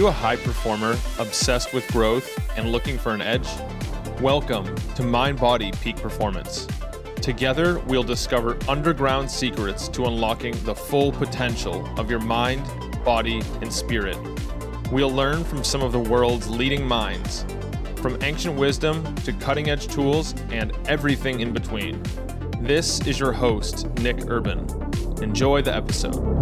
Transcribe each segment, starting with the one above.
you a high performer, obsessed with growth, and looking for an edge? Welcome to Mind Body Peak Performance. Together, we'll discover underground secrets to unlocking the full potential of your mind, body, and spirit. We'll learn from some of the world's leading minds, from ancient wisdom to cutting-edge tools and everything in between. This is your host, Nick Urban. Enjoy the episode.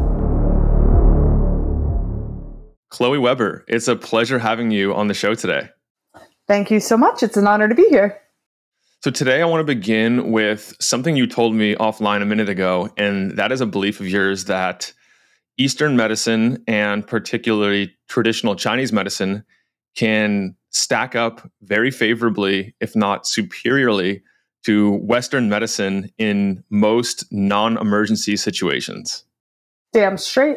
Chloe Weber, it's a pleasure having you on the show today. Thank you so much. It's an honor to be here. So today I want to begin with something you told me offline a minute ago, and that is a belief of yours that Eastern medicine and particularly traditional Chinese medicine can stack up very favorably, if not superiorly, to Western medicine in most non-emergency situations. Damn straight.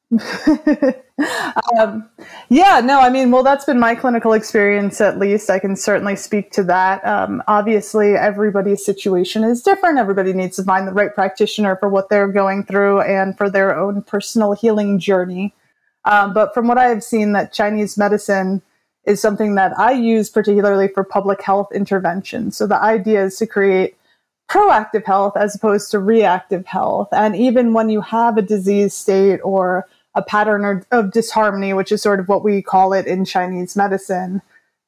That's been my clinical experience, at least. I can certainly speak to that. Obviously, everybody's situation is different. Everybody needs to find the right practitioner for what they're going through and for their own personal healing journey. But from what I have seen, that Chinese medicine is something that I use particularly for public health intervention. So the idea is to create proactive health as opposed to reactive health. And even when you have a disease state or a pattern of disharmony, which is sort of what we call it in Chinese medicine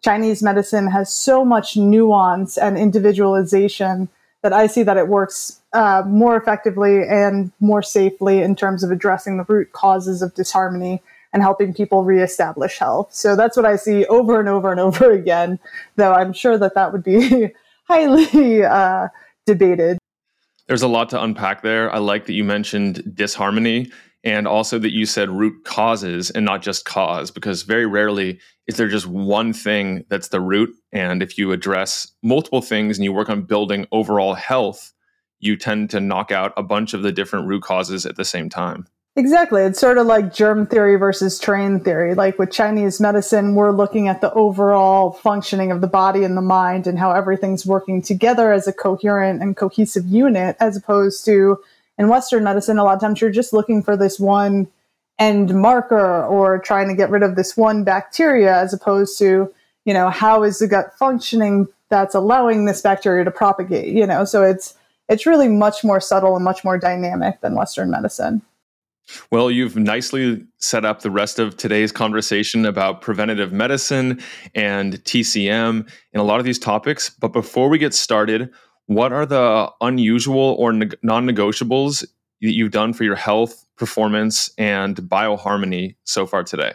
has so much nuance and individualization that I see that it works more effectively and more safely in terms of addressing the root causes of disharmony and helping people reestablish health. So that's what I see over and over and over again, though I'm sure that would be highly debated. There's a lot to unpack there. I like that you mentioned disharmony and also that you said root causes and not just cause, because very rarely is there just one thing that's the root. And if you address multiple things and you work on building overall health, you tend to knock out a bunch of the different root causes at the same time. Exactly. It's sort of like germ theory versus terrain theory. Like with Chinese medicine, we're looking at the overall functioning of the body and the mind and how everything's working together as a coherent and cohesive unit, as opposed to in Western medicine, a lot of times you're just looking for this one end marker or trying to get rid of this one bacteria, as opposed to, how is the gut functioning that's allowing this bacteria to propagate, So it's really much more subtle and much more dynamic than Western medicine. Well, you've nicely set up the rest of today's conversation about preventative medicine and TCM and a lot of these topics. But before we get started, what are the unusual or non-negotiables that you've done for your health, performance, and bioharmony so far today?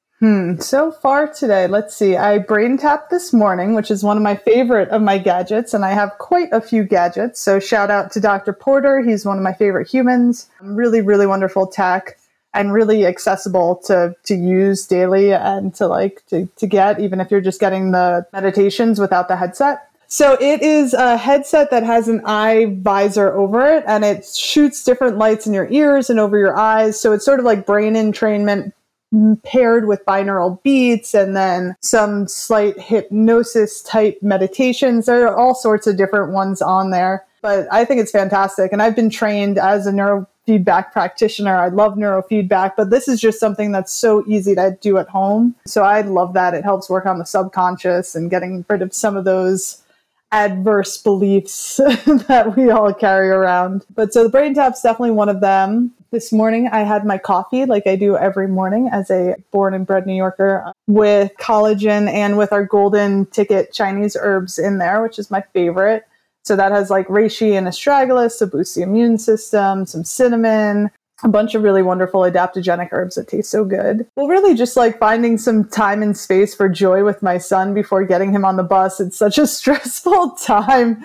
So far today, let's see. I brain tapped this morning, which is one of my favorite of my gadgets, and I have quite a few gadgets. So shout out to Dr. Porter. He's one of my favorite humans. Really, really wonderful tech and really accessible to use daily and to get, even if you're just getting the meditations without the headset. So it is a headset that has an eye visor over it, and it shoots different lights in your ears and over your eyes. So it's sort of like brain entrainment paired with binaural beats and then some slight hypnosis type meditations. There are all sorts of different ones on there, but I think it's fantastic. And I've been trained as a neurofeedback practitioner. I love neurofeedback, but this is just something that's so easy to do at home. So I love that. It helps work on the subconscious and getting rid of some of those adverse beliefs that we all carry around. But so the brain tap's definitely one of them. This morning I had my coffee like I do every morning as a born and bred New Yorker with collagen and with our golden ticket Chinese herbs in there, which is my favorite. So that has like reishi and astragalus to boost the immune system, some cinnamon, a bunch of really wonderful adaptogenic herbs that taste so good. Well, really just like finding some time and space for joy with my son before getting him on the bus. It's such a stressful time.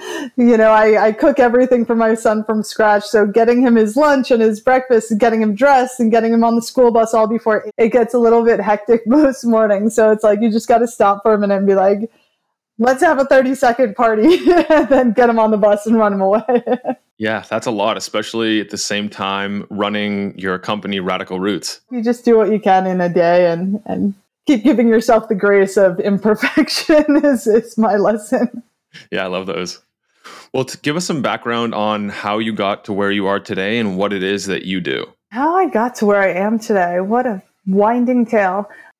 I cook everything for my son from scratch. So getting him his lunch and his breakfast and getting him dressed and getting him on the school bus all before it gets a little bit hectic most mornings. So it's like, you just got to stop for a minute and be like, let's have a 30-second party and then get him on the bus and run him away. Yeah, that's a lot, especially at the same time running your company, Radical Roots. You just do what you can in a day and keep giving yourself the grace of imperfection is my lesson. Yeah, I love those. Well, give us some background on how you got to where you are today and what it is that you do. How I got to where I am today. What a winding tale.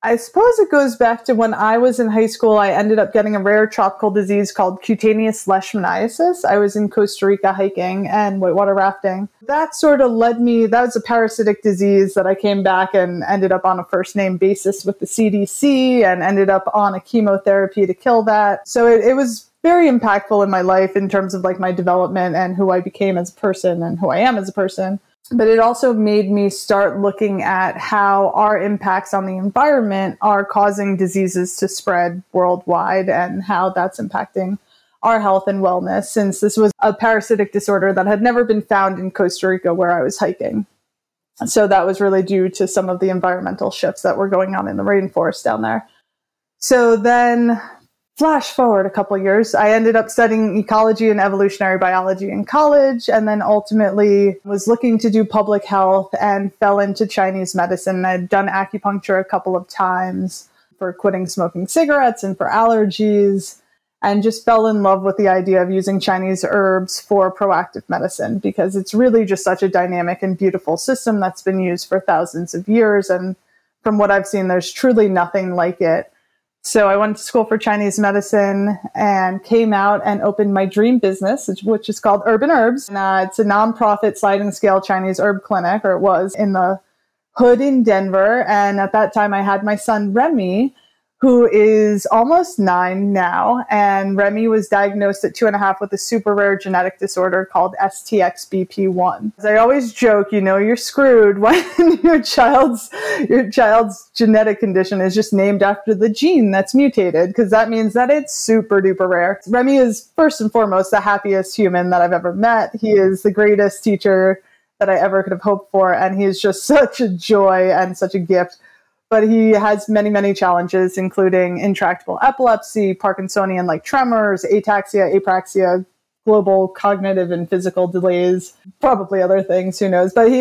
I suppose it goes back to when I was in high school. I ended up getting a rare tropical disease called cutaneous leishmaniasis. I was in Costa Rica hiking and whitewater rafting. That sort of led me, that was a parasitic disease that I came back and ended up on a first name basis with the CDC and ended up on a chemotherapy to kill that. So it was very impactful in my life in terms of like my development and who I became as a person and who I am as a person. But it also made me start looking at how our impacts on the environment are causing diseases to spread worldwide and how that's impacting our health and wellness, since this was a parasitic disorder that had never been found in Costa Rica where I was hiking. So that was really due to some of the environmental shifts that were going on in the rainforest down there. So then flash forward a couple of years, I ended up studying ecology and evolutionary biology in college, and then ultimately was looking to do public health and fell into Chinese medicine. I'd done acupuncture a couple of times for quitting smoking cigarettes and for allergies, and just fell in love with the idea of using Chinese herbs for proactive medicine, because it's really just such a dynamic and beautiful system that's been used for thousands of years. And from what I've seen, there's truly nothing like it. So I went to school for Chinese medicine and came out and opened my dream business, which is called Urban Herbs. And, it's a nonprofit sliding scale Chinese herb clinic, or it was, in the hood in Denver. And at that time, I had my son, Remy, who is almost 9 now. And Remy was diagnosed at 2.5 with a super rare genetic disorder called STXBP1. As I always joke, you're screwed when your child's genetic condition is just named after the gene that's mutated, because that means that it's super duper rare. Remy is first and foremost the happiest human that I've ever met. He is the greatest teacher that I ever could have hoped for. And he is just such a joy and such a gift. But he has many, many challenges, including intractable epilepsy, Parkinsonian-like tremors, ataxia, apraxia, global cognitive and physical delays, probably other things, who knows. But he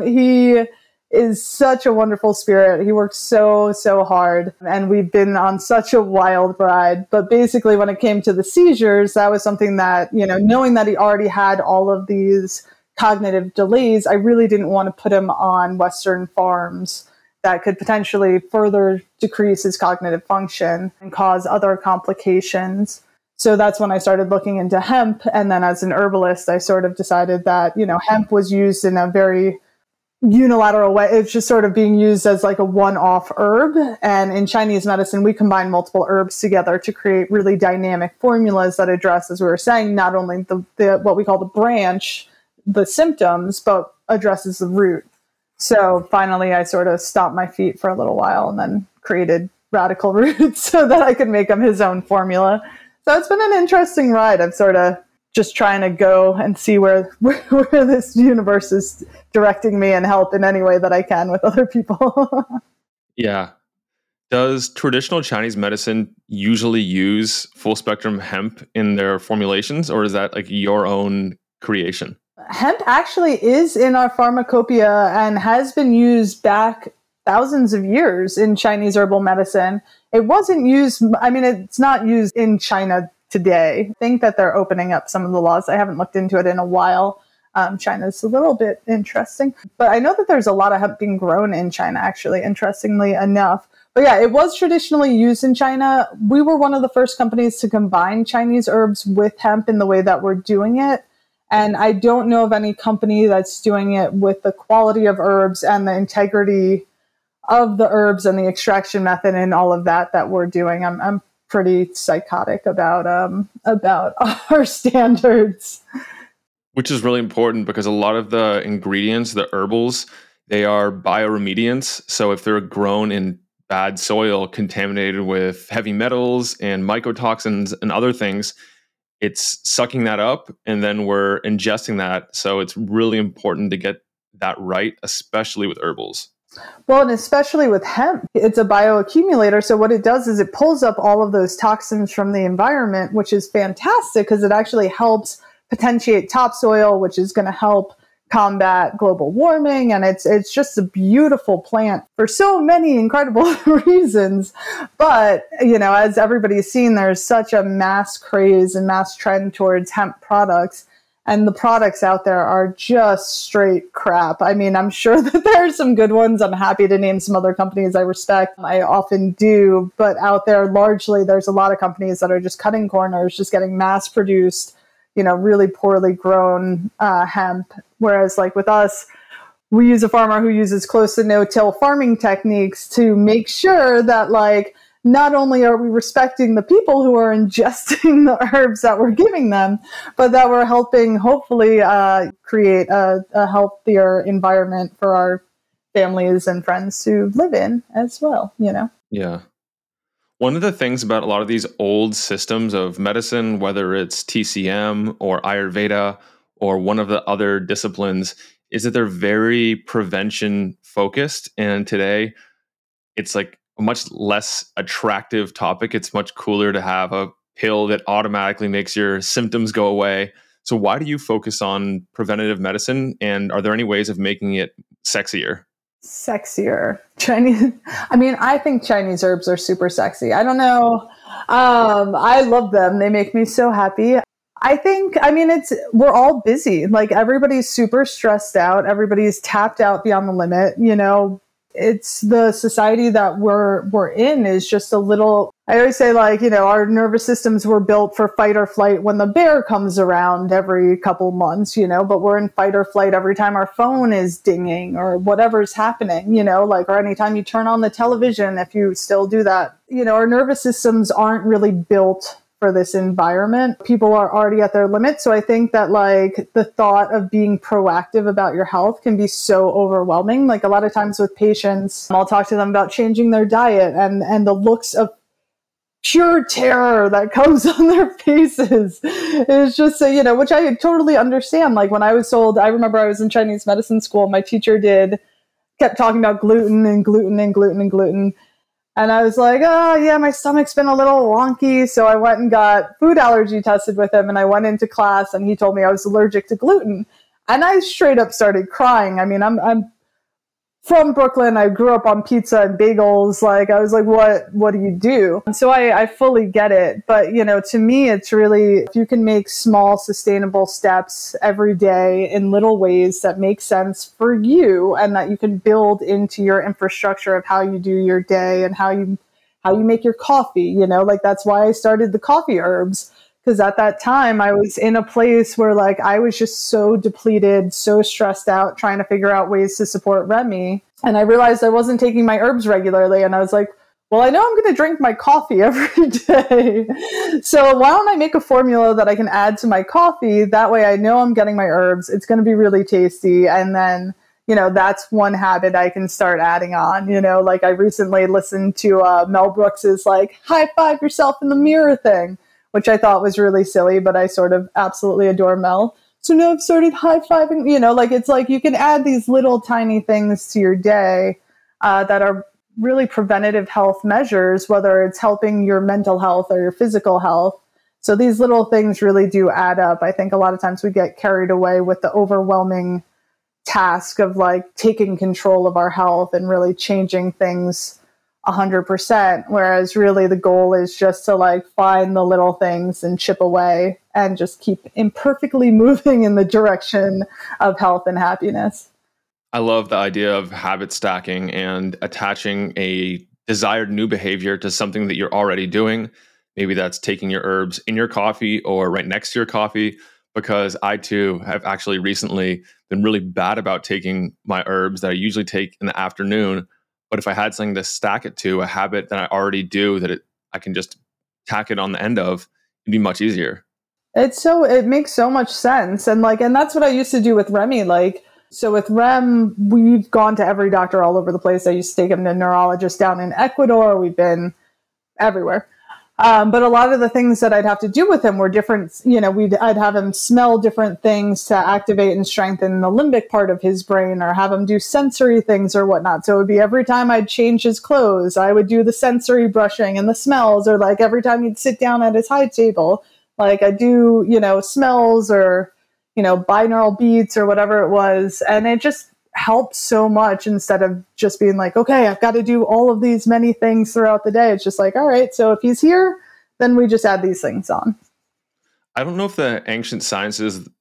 is such a wonderful spirit. He works so, so hard. And we've been on such a wild ride. But basically, when it came to the seizures, that was something that, knowing that he already had all of these cognitive delays, I really didn't want to put him on Western farms that could potentially further decrease his cognitive function and cause other complications. So that's when I started looking into hemp. And then as an herbalist, I sort of decided that, hemp was used in a very unilateral way. It's just sort of being used as like a one-off herb. And in Chinese medicine, we combine multiple herbs together to create really dynamic formulas that address, as we were saying, not only the what we call the branch, the symptoms, but addresses the root. So finally, I sort of stomped my feet for a little while and then created Radical Roots so that I could make him his own formula. So it's been an interesting ride. I'm sort of just trying to go and see where this universe is directing me and help in any way that I can with other people. Yeah. Does traditional Chinese medicine usually use full spectrum hemp in their formulations, or is that like your own creation? Hemp actually is in our pharmacopoeia and has been used back thousands of years in Chinese herbal medicine. It wasn't used, it's not used in China today. I think that they're opening up some of the laws. I haven't looked into it in a while. China's a little bit interesting. But I know that there's a lot of hemp being grown in China, actually, interestingly enough. But yeah, it was traditionally used in China. We were one of the first companies to combine Chinese herbs with hemp in the way that we're doing it. And I don't know of any company that's doing it with the quality of herbs and the integrity of the herbs and the extraction method and all of that we're doing. I'm pretty psychotic about our standards. Which is really important because a lot of the ingredients, the herbals, they are bioremediants. So if they're grown in bad soil, contaminated with heavy metals and mycotoxins and other things, it's sucking that up and then we're ingesting that. So it's really important to get that right, especially with herbals. Well, and especially with hemp, it's a bioaccumulator. So what it does is it pulls up all of those toxins from the environment, which is fantastic because it actually helps potentiate topsoil, which is going to help combat global warming. And it's just a beautiful plant for so many incredible reasons. But, as everybody's seen, there's such a mass craze and mass trend towards hemp products. And the products out there are just straight crap. I mean, I'm sure that there are some good ones. I'm happy to name some other companies I respect. I often do. But out there, largely, there's a lot of companies that are just cutting corners, just getting mass produced, really poorly grown hemp. Whereas like with us, we use a farmer who uses close to no-till farming techniques to make sure that like not only are we respecting the people who are ingesting the herbs that we're giving them, but that we're helping hopefully create a healthier environment for our families and friends to live in as well, Yeah. One of the things about a lot of these old systems of medicine, whether it's TCM or Ayurveda or one of the other disciplines, is that they're very prevention focused. And today it's like a much less attractive topic. It's much cooler to have a pill that automatically makes your symptoms go away. So why do you focus on preventative medicine? And are there any ways of making it sexier? Sexier. Chinese. I mean, I think Chinese herbs are super sexy. I don't know. I love them. They make me so happy. We're all busy. Like everybody's super stressed out. Everybody's tapped out beyond the limit, It's the society that we're in is just a little, I always say like, our nervous systems were built for fight or flight when the bear comes around every couple months, but we're in fight or flight every time our phone is dinging or whatever's happening, or anytime you turn on the television, if you still do that, our nervous systems aren't really built for this environment. People are already at their limit. So I think that like the thought of being proactive about your health can be so overwhelming. Like a lot of times with patients, I'll talk to them about changing their diet and the looks of pure terror that comes on their faces is just, which I totally understand. Like when I was told, I remember I was in Chinese medicine school, my teacher kept talking about gluten and gluten and gluten and gluten. And I was like, oh, yeah, my stomach's been a little wonky. So I went and got food allergy tested with him. And I went into class and he told me I was allergic to gluten. And I straight up started crying. I mean, I'm from Brooklyn. I grew up on pizza and bagels. Like, I was like, what do you do? And so I fully get it. But, to me, it's really, if you can make small, sustainable steps every day in little ways that make sense for you and that you can build into your infrastructure of how you do your day and how you make your coffee, like that's why I started the coffee herbs. Because at that time I was in a place where like I was just so depleted, so stressed out, trying to figure out ways to support Remy. And I realized I wasn't taking my herbs regularly. And I was like, well, I know I'm going to drink my coffee every day. So why don't I make a formula that I can add to my coffee? That way I know I'm getting my herbs. It's going to be really tasty. And then, that's one habit I can start adding on. Like I recently listened to Mel Brooks's like high five yourself in the mirror thing, which I thought was really silly, but I sort of absolutely adore Mel. So now I've started high-fiving, like it's like you can add these little tiny things to your day that are really preventative health measures, whether it's helping your mental health or your physical health. So these little things really do add up. I think a lot of times we get carried away with the overwhelming task of like taking control of our health and really changing things 100%, whereas really the goal is just to like find the little things and chip away and just keep imperfectly moving in the direction of health and happiness. I love the idea of habit stacking and attaching a desired new behavior to something that you're already doing. Maybe that's taking your herbs in your coffee or right next to your coffee, because I too have actually recently been really bad about taking my herbs that I usually take in the afternoon. But if I had something to stack it to, a habit that I already do that I can just tack it on the end of, it'd be much easier. It makes so much sense. And that's what I used to do with Remy. So with Rem, we've gone to every doctor all over the place. I used to take him to neurologists down in Ecuador. We've been everywhere. But a lot of the things that I'd have to do with him were different. I'd have him smell different things to activate and strengthen the limbic part of his brain, or have him do sensory things or whatnot. So it would be every time I'd change his clothes, I would do the sensory brushing and the smells, or like every time he'd sit down at his high table, like I do, smells or, binaural beats or whatever it was. And it just helps so much instead of just being like, okay, I've got to do all of these many things throughout the day. It's just like, all right, so if he's here, then we just add these things on. I don't know if the ancient sciences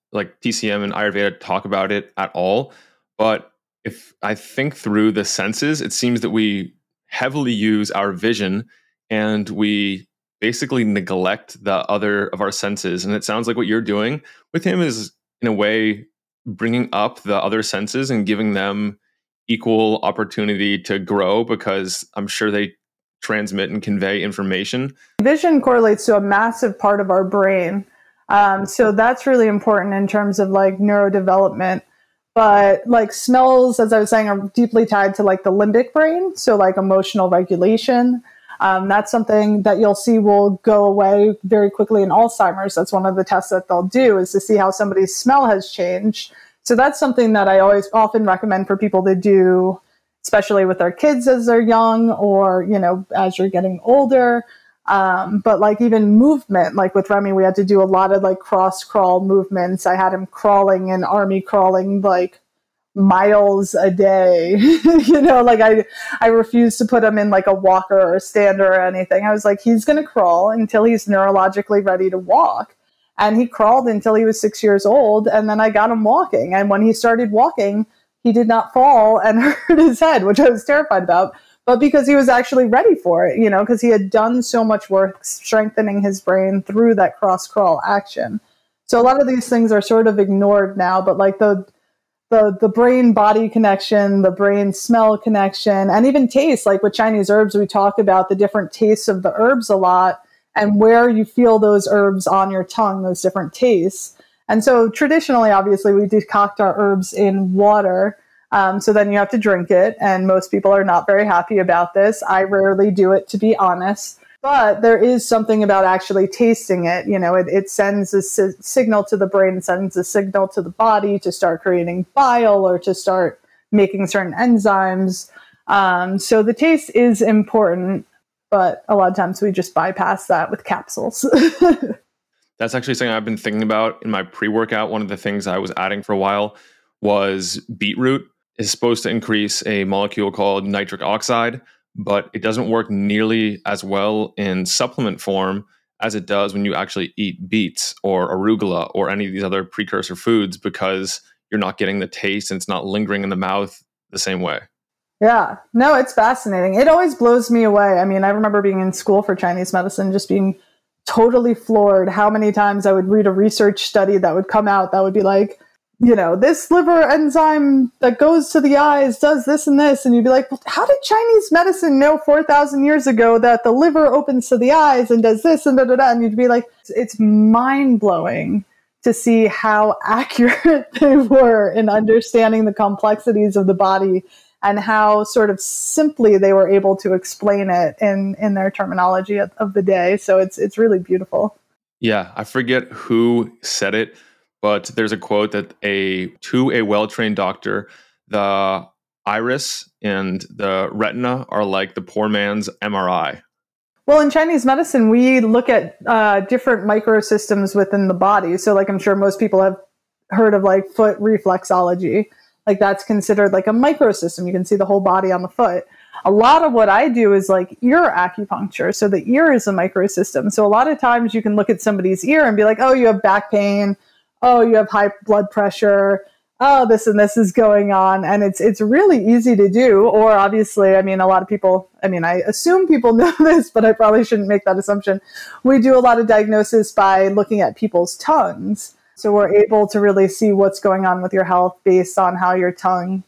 like TCM and Ayurveda talk about it at all. But if I think through the senses, it seems that we heavily use our vision and we basically neglect the other of our senses. And it sounds like what you're doing with him is, in a way, bringing up the other senses and giving them equal opportunity to grow, because I'm sure they transmit and convey information. Vision correlates to a massive part of our brain. So that's really important in terms of like neurodevelopment. But like smells, as I was saying, are deeply tied to like the limbic brain. So like emotional regulation. That's something that you'll see will go away very quickly in Alzheimer's. That's one of the tests that they'll do, is to see how somebody's smell has changed. So that's something that I always often recommend for people to do, especially with their kids as they're young, or, you know, as you're getting older. But like even movement, like with Remy, we had to do a lot of like cross crawl movements. I had him crawling and army crawling like miles a day. You know, like I refused to put him in like a walker or a stander or anything. I was like, he's going to crawl until he's neurologically ready to walk. And he crawled until he was 6 years old. And then I got him walking. And when he started walking, he did not fall and hurt his head, which I was terrified about, but because he was actually ready for it, you know, because he had done so much work strengthening his brain through that cross crawl action. So a lot of these things are sort of ignored now, but like the brain body connection, the brain smell connection, and even taste, like with Chinese herbs, we talk about the different tastes of the herbs a lot and where you feel those herbs on your tongue, those different tastes. And so traditionally, obviously, we decoct our herbs in water. So then you have to drink it. And most people are not very happy about this. I rarely do it, to be honest. But there is something about actually tasting it. You know, it sends a signal to the brain, sends a signal to the body to start creating bile or to start making certain enzymes. So the taste is important, but a lot of times we just bypass that with capsules. That's actually something I've been thinking about in my pre-workout. One of the things I was adding for a while was beetroot. Is supposed to increase a molecule called nitric oxide, but it doesn't work nearly as well in supplement form as it does when you actually eat beets or arugula or any of these other precursor foods, because you're not getting the taste and it's not lingering in the mouth the same way. Yeah, no, it's fascinating. It always blows me away. I mean, I remember being in school for Chinese medicine, just being totally floored how many times I would read a research study that would come out that would be like, you know, this liver enzyme that goes to the eyes does this and this. And you'd be like, well, how did Chinese medicine know 4,000 years ago that the liver opens to the eyes and does this and da da da? And you'd be like, it's mind blowing to see how accurate they were in understanding the complexities of the body and how sort of simply they were able to explain it in their terminology of the day. So it's really beautiful. Yeah, I forget who said it, but there's a quote that to a well-trained doctor, the iris and the retina are like the poor man's MRI. Well, in Chinese medicine, we look at different microsystems within the body. So like I'm sure most people have heard of like foot reflexology. Like that's considered like a microsystem. You can see the whole body on the foot. A lot of what I do is like ear acupuncture. So the ear is a microsystem. So a lot of times you can look at somebody's ear and be like, oh, you have back pain. Oh, you have high blood pressure. Oh, this and this is going on. And it's really easy to do. Or obviously, I mean, a lot of people, I mean, I assume people know this, but I probably shouldn't make that assumption. We do a lot of diagnosis by looking at people's tongues. So we're able to really see what's going on with your health based on how your tongue,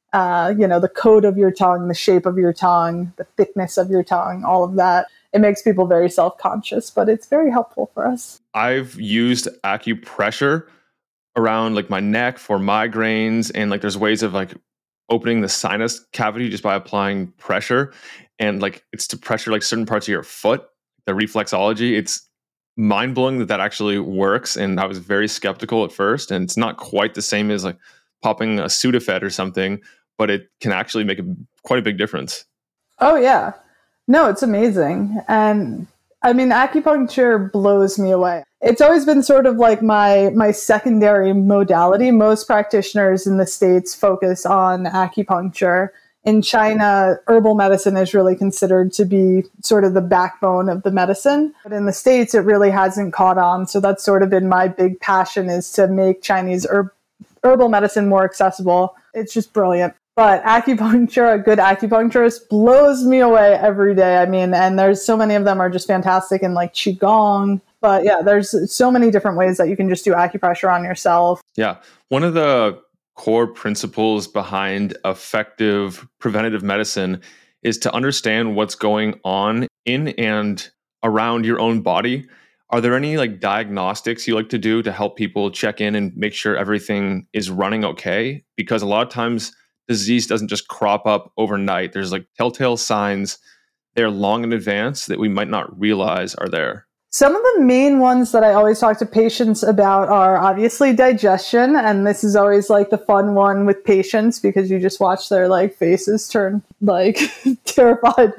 the coat of your tongue, the shape of your tongue, the thickness of your tongue, all of that. It makes people very self-conscious, but it's very helpful for us. I've used acupressure around like my neck for migraines, and like there's ways of like opening the sinus cavity just by applying pressure, and like it's to pressure like certain parts of your foot, the reflexology. It's mind-blowing that actually works, and I was very skeptical at first, and it's not quite the same as like popping a Sudafed or something, but it can actually make quite a big difference. Oh yeah. No, it's amazing. And I mean, acupuncture blows me away. It's always been sort of like my secondary modality. Most practitioners in the States focus on acupuncture. In China, herbal medicine is really considered to be sort of the backbone of the medicine. But in the States, it really hasn't caught on. So that's sort of been my big passion, is to make Chinese herbal medicine more accessible. It's just brilliant. But acupuncture, a good acupuncturist, blows me away every day. I mean, and there's so many of them are just fantastic, in like Qigong. But yeah, there's so many different ways that you can just do acupressure on yourself. Yeah. One of the core principles behind effective preventative medicine is to understand what's going on in and around your own body. Are there any like diagnostics you like to do to help people check in and make sure everything is running okay? Because a lot of times disease doesn't just crop up overnight. There's like telltale signs. They're long in advance that we might not realize are there. Some of the main ones that I always talk to patients about are obviously digestion. And this is always like the fun one with patients, because you just watch their like faces turn like terrified.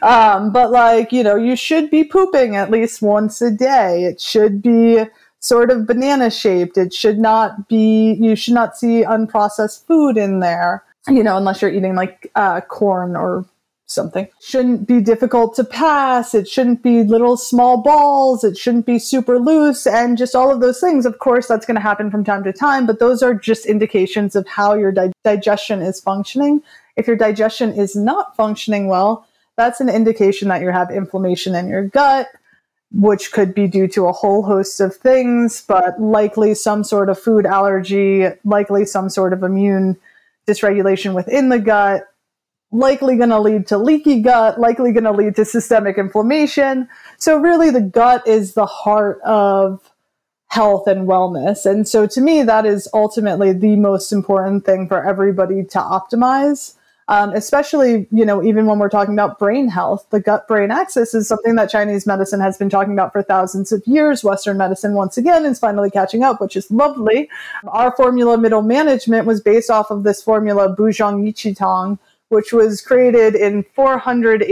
But like, you know, you should be pooping at least once a day. It should be sort of banana shaped. It should not be, you should not see unprocessed food in there, you know, unless you're eating like corn or something. Shouldn't be difficult to pass. It shouldn't be little small balls. It shouldn't be super loose, and just all of those things. Of course, that's going to happen from time to time, but those are just indications of how your digestion is functioning. If your digestion is not functioning well, that's an indication that you have inflammation in your gut, which could be due to a whole host of things, but likely some sort of food allergy, likely some sort of immune dysregulation within the gut, likely going to lead to leaky gut, likely going to lead to systemic inflammation. So really the gut is the heart of health and wellness. And so to me, that is ultimately the most important thing for everybody to optimize, especially, you know, even when we're talking about brain health. The gut-brain axis is something that Chinese medicine has been talking about for thousands of years. Western medicine, once again, is finally catching up, which is lovely. Our formula, middle management, was based off of this formula, Buzhong Yiqi, which was created in 400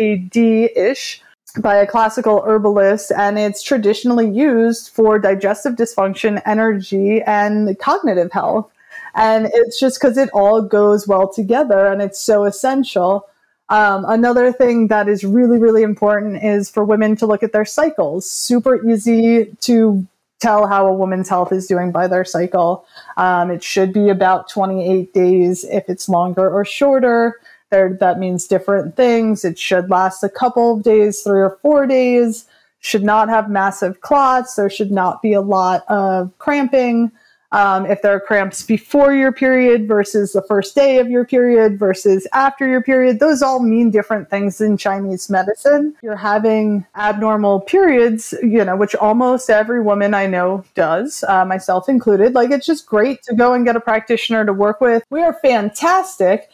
AD-ish by a classical herbalist, and it's traditionally used for digestive dysfunction, energy, and cognitive health. And it's just because it all goes well together, and it's so essential. Another thing that is really, really important is for women to look at their cycles. Super easy to tell how a woman's health is doing by their cycle. It should be about 28 days if it's longer or shorter. That means different things. It should last a couple of days, 3 or 4 days, should not have massive clots. There should not be a lot of cramping. If there are cramps before your period versus the first day of your period versus after your period, those all mean different things in Chinese medicine. You're having abnormal periods, you know, which almost every woman I know does, myself included. Like, it's just great to go and get a practitioner to work with. We are fantastic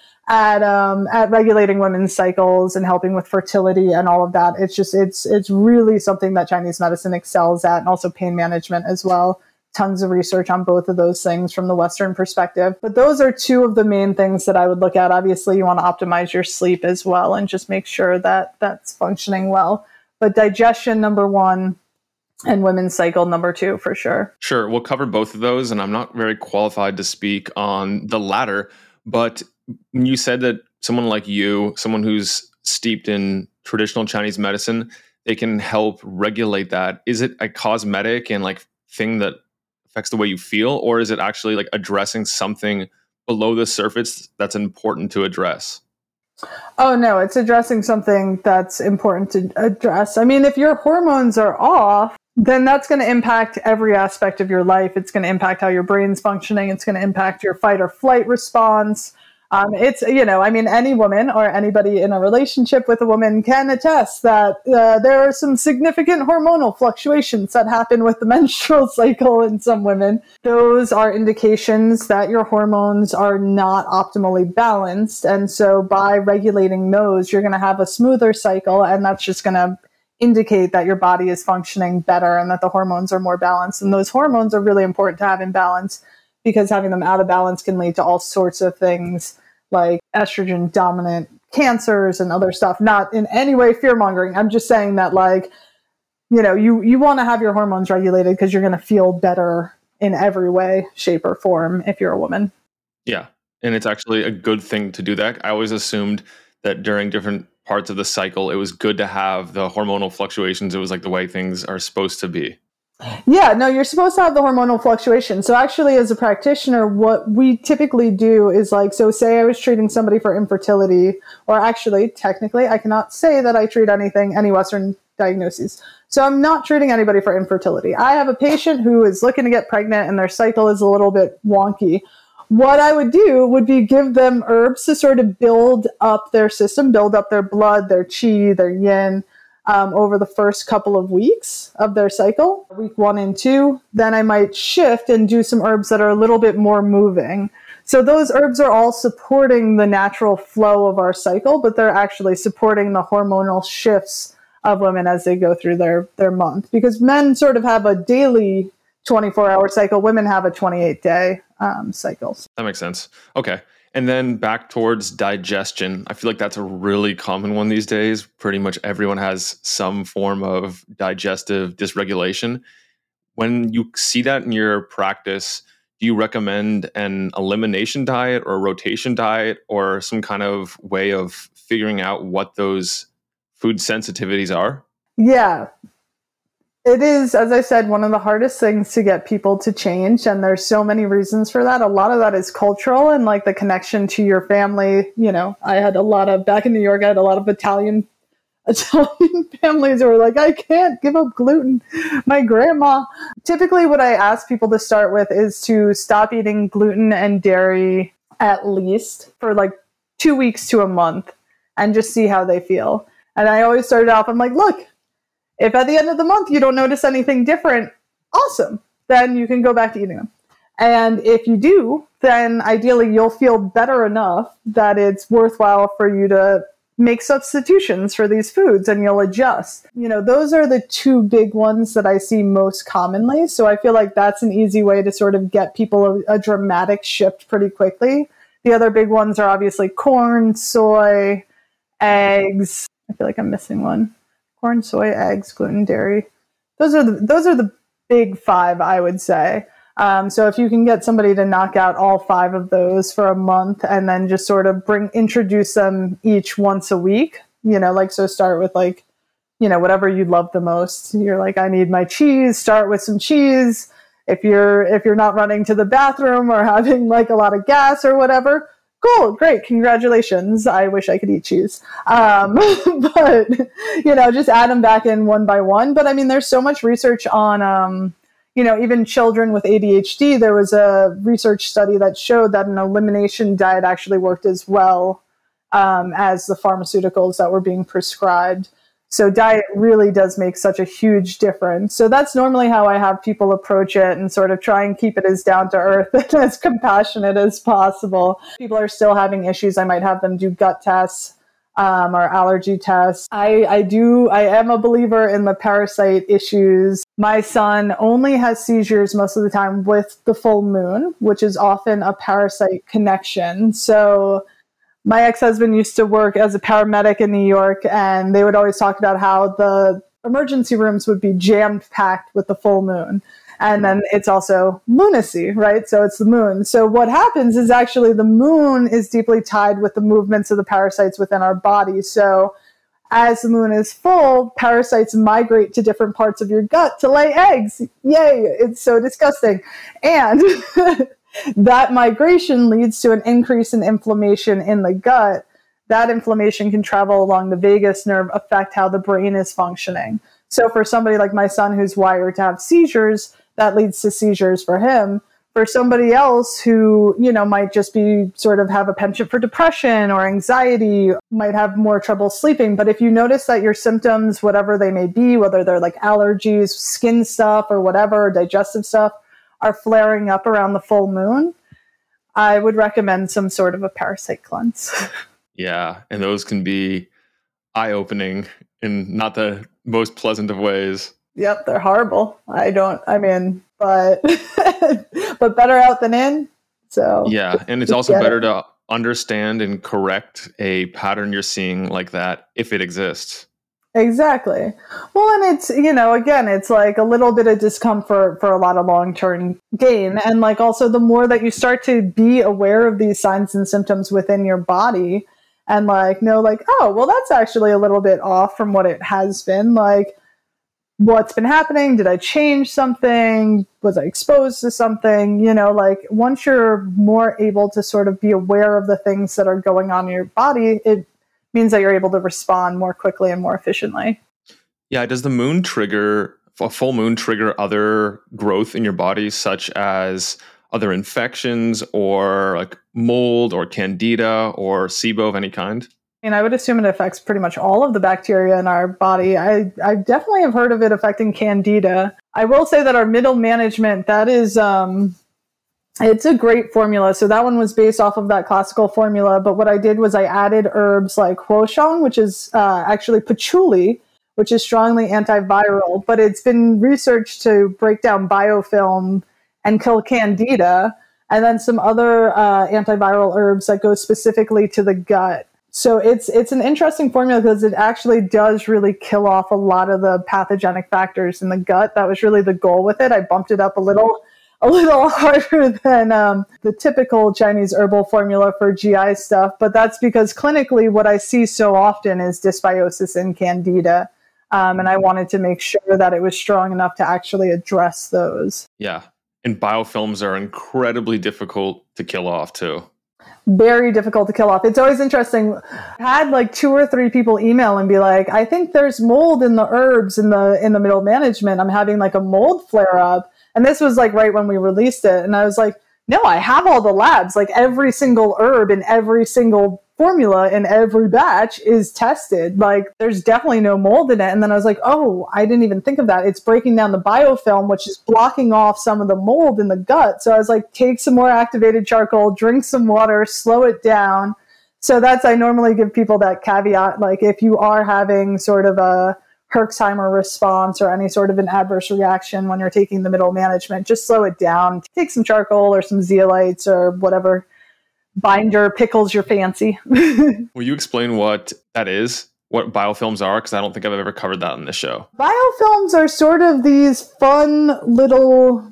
at regulating women's cycles and helping with fertility and all of that. It's really something that Chinese medicine excels at, and also pain management as well. Tons of research on both of those things from the Western perspective. But those are two of the main things that I would look at. Obviously, you want to optimize your sleep as well and just make sure that that's functioning well. But digestion, number one, and women's cycle, number two, for sure. Sure. We'll cover both of those, and I'm not very qualified to speak on the latter, but you said that someone like you, someone who's steeped in traditional Chinese medicine, they can help regulate that. Is it a cosmetic and like thing that affects the way you feel, or is it actually like addressing something below the surface that's important to address? Oh, no, it's addressing something that's important to address. I mean, if your hormones are off, then that's going to impact every aspect of your life. It's going to impact how your brain's functioning. It's going to impact your fight or flight response. It's, you know, I mean, any woman or anybody in a relationship with a woman can attest that there are some significant hormonal fluctuations that happen with the menstrual cycle in some women. Those are indications that your hormones are not optimally balanced. And so by regulating those, you're going to have a smoother cycle, and that's just going to indicate that your body is functioning better and that the hormones are more balanced. And those hormones are really important to have in balance, because having them out of balance can lead to all sorts of things like estrogen dominant cancers and other stuff. Not in any way fear mongering. I'm just saying that, like, you know, you want to have your hormones regulated because you're going to feel better in every way, shape, or form if you're a woman. Yeah. And it's actually a good thing to do that. I always assumed that during different parts of the cycle, it was good to have the hormonal fluctuations. It was like the way things are supposed to be. Yeah, no, you're supposed to have the hormonal fluctuation. So actually, as a practitioner, what we typically do is like, so say I was treating somebody for infertility, or actually, technically, I cannot say that I treat any Western diagnoses. So I'm not treating anybody for infertility. I have a patient who is looking to get pregnant and their cycle is a little bit wonky. What I would do would be give them herbs to sort of build up their system, build up their blood, their qi, their yin, over the first couple of weeks of their cycle, week 1 and 2. Then I might shift and do some herbs that are a little bit more moving. So those herbs are all supporting the natural flow of our cycle, but they're actually supporting the hormonal shifts of women as they go through their month. Because men sort of have a daily 24-hour cycle, women have a 28-day cycle. That makes sense. Okay. And then back towards digestion. I feel like that's a really common one these days. Pretty much everyone has some form of digestive dysregulation. When you see that in your practice, do you recommend an elimination diet or a rotation diet or some kind of way of figuring out what those food sensitivities are? Yeah. It is, as I said, one of the hardest things to get people to change. And there's so many reasons for that. A lot of that is cultural and like the connection to your family. You know, back in New York, I had a lot of Italian families who were like, I can't give up gluten. My grandma. Typically what I ask people to start with is to stop eating gluten and dairy at least for like 2 weeks to a month and just see how they feel. And I always started off, I'm like, look, if at the end of the month you don't notice anything different, awesome. Then you can go back to eating them. And if you do, then ideally you'll feel better enough that it's worthwhile for you to make substitutions for these foods and you'll adjust. You know, those are the two big ones that I see most commonly. So I feel like that's an easy way to sort of get people a dramatic shift pretty quickly. The other big ones are obviously corn, soy, eggs. I feel like I'm missing one. Corn, soy, eggs, gluten, dairy. Those are the big 5, I would say. So if you can get somebody to knock out all 5 of those for a month and then just sort of introduce them each once a week, you know, like, so start with like, you know, whatever you love the most. You're like, I need my cheese, start with some cheese. If you're not running to the bathroom or having like a lot of gas or whatever, cool, great, congratulations. I wish I could eat cheese. But, you know, just add them back in one by one. But I mean, there's so much research on, you know, even children with ADHD. There was a research study that showed that an elimination diet actually worked as well as the pharmaceuticals that were being prescribed. So diet really does make such a huge difference. So that's normally how I have people approach it and sort of try and keep it as down to earth and as compassionate as possible. People are still having issues. I might have them do gut tests or allergy tests. I am a believer in the parasite issues. My son only has seizures most of the time with the full moon, which is often a parasite connection. So my ex-husband used to work as a paramedic in New York, and they would always talk about how the emergency rooms would be jam-packed with the full moon. And then it's also lunacy, right? So it's the moon. So what happens is actually the moon is deeply tied with the movements of the parasites within our body. So as the moon is full, parasites migrate to different parts of your gut to lay eggs. Yay, it's so disgusting. And that migration leads to an increase in inflammation in the gut. That inflammation can travel along the vagus nerve, affect how the brain is functioning. So for somebody like my son who's wired to have seizures, that leads to seizures for him. For somebody else who, you know, might just be sort of have a penchant for depression or anxiety, might have more trouble sleeping. But if you notice that your symptoms, whatever they may be, whether they're like allergies, skin stuff or whatever, or digestive stuff, are flaring up around the full moon, I would recommend some sort of a parasite cleanse. Yeah, and those can be eye-opening in not the most pleasant of ways. Yep, they're horrible. But but better out than in. So yeah, and it's also better to understand and correct a pattern you're seeing like that if it exists. Exactly. Well, and it's, again, it's like a little bit of discomfort for a lot of long-term gain. And like also the more that you start to be aware of these signs and symptoms within your body and like know like, oh, well, that's actually a little bit off from what it has been. Like, what's been happening? Did I change something? Was I exposed to something? Like once you're more able to sort of be aware of the things that are going on in your body, it means that you're able to respond more quickly and more efficiently. Yeah. Does a full moon trigger other growth in your body, such as other infections or like mold or candida or SIBO of any kind? I would assume it affects pretty much all of the bacteria in our body. I definitely have heard of it affecting candida. I will say that our middle management, that is, it's a great formula. So that one was based off of that classical formula. But what I did was I added herbs like huosheng, which is actually patchouli, which is strongly antiviral. But it's been researched to break down biofilm and kill candida. And then some other antiviral herbs that go specifically to the gut. So it's an interesting formula because it actually does really kill off a lot of the pathogenic factors in the gut. That was really the goal with it. I bumped it up a little harder than the typical Chinese herbal formula for GI stuff. But that's because clinically what I see so often is dysbiosis and candida. And I wanted to make sure that it was strong enough to actually address those. Yeah. And biofilms are incredibly difficult to kill off too. Very difficult to kill off. It's always interesting. I had like 2 or 3 people email and be like, I think there's mold in the herbs in the middle management. I'm having like a mold flare up. And this was like right when we released it. And I was like, no, I have all the labs. Like every single herb in every single formula in every batch is tested. Like there's definitely no mold in it. And then I was like, oh, I didn't even think of that. It's breaking down the biofilm, which is blocking off some of the mold in the gut. So I was like, take some more activated charcoal, drink some water, slow it down. So I normally give people that caveat. Like if you are having sort of a Herxheimer response or any sort of an adverse reaction when you're taking the middle management, just slow it down. Take some charcoal or some zeolites or whatever binder pickles your fancy. Will you explain what that is? What biofilms are? Because I don't think I've ever covered that on this show. Biofilms are sort of these fun little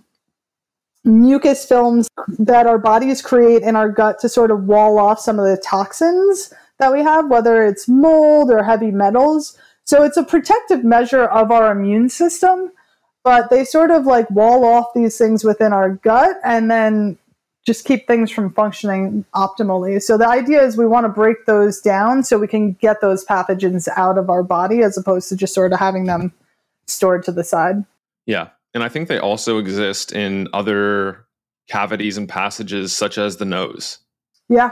mucus films that our bodies create in our gut to sort of wall off some of the toxins that we have, whether it's mold or heavy metals. So it's a protective measure of our immune system, but they sort of like wall off these things within our gut and then just keep things from functioning optimally. So the idea is we want to break those down so we can get those pathogens out of our body as opposed to just sort of having them stored to the side. Yeah. And I think they also exist in other cavities and passages such as the nose. Yeah.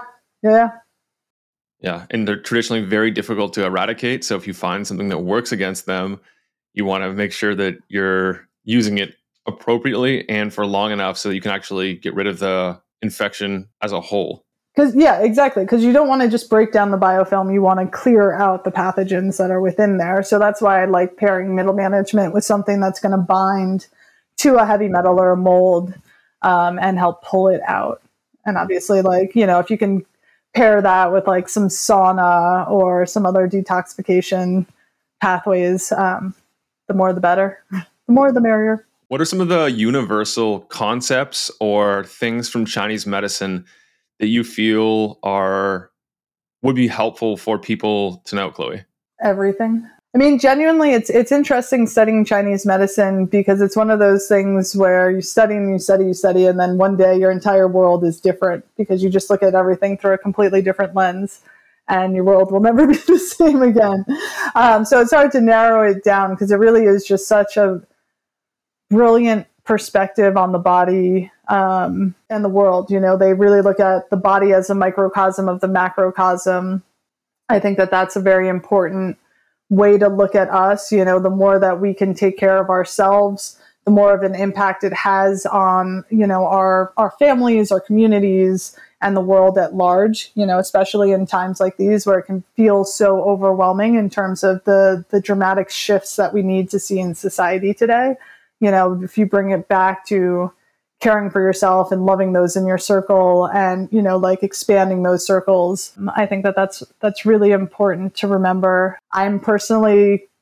And they're traditionally very difficult to eradicate. So if you find something that works against them, you want to make sure that you're using it appropriately and for long enough so that you can actually get rid of the infection as a whole. Exactly. Because you don't want to just break down the biofilm. You want to clear out the pathogens that are within there. So that's why I like pairing middle management with something that's going to bind to a heavy metal or a mold and help pull it out. And obviously, if you can pair that with like some sauna or some other detoxification pathways, the more the better. The more the merrier. What are some of the universal concepts or things from Chinese medicine that you feel would be helpful for people to know, Chloe? Everything. I mean, genuinely, it's interesting studying Chinese medicine because it's one of those things where you study and you study, and then one day your entire world is different because you just look at everything through a completely different lens and your world will never be the same again. So it's hard to narrow it down because it really is just such a brilliant perspective on the body and the world. They really look at the body as a microcosm of the macrocosm. I think that that's a very important way to look at us. The more that we can take care of ourselves, the more of an impact it has on, our families, our communities, and the world at large, especially in times like these where it can feel so overwhelming in terms of the dramatic shifts that we need to see in society today. If you bring it back to caring for yourself and loving those in your circle and, expanding those circles, I think that that's really important to remember. I'm personally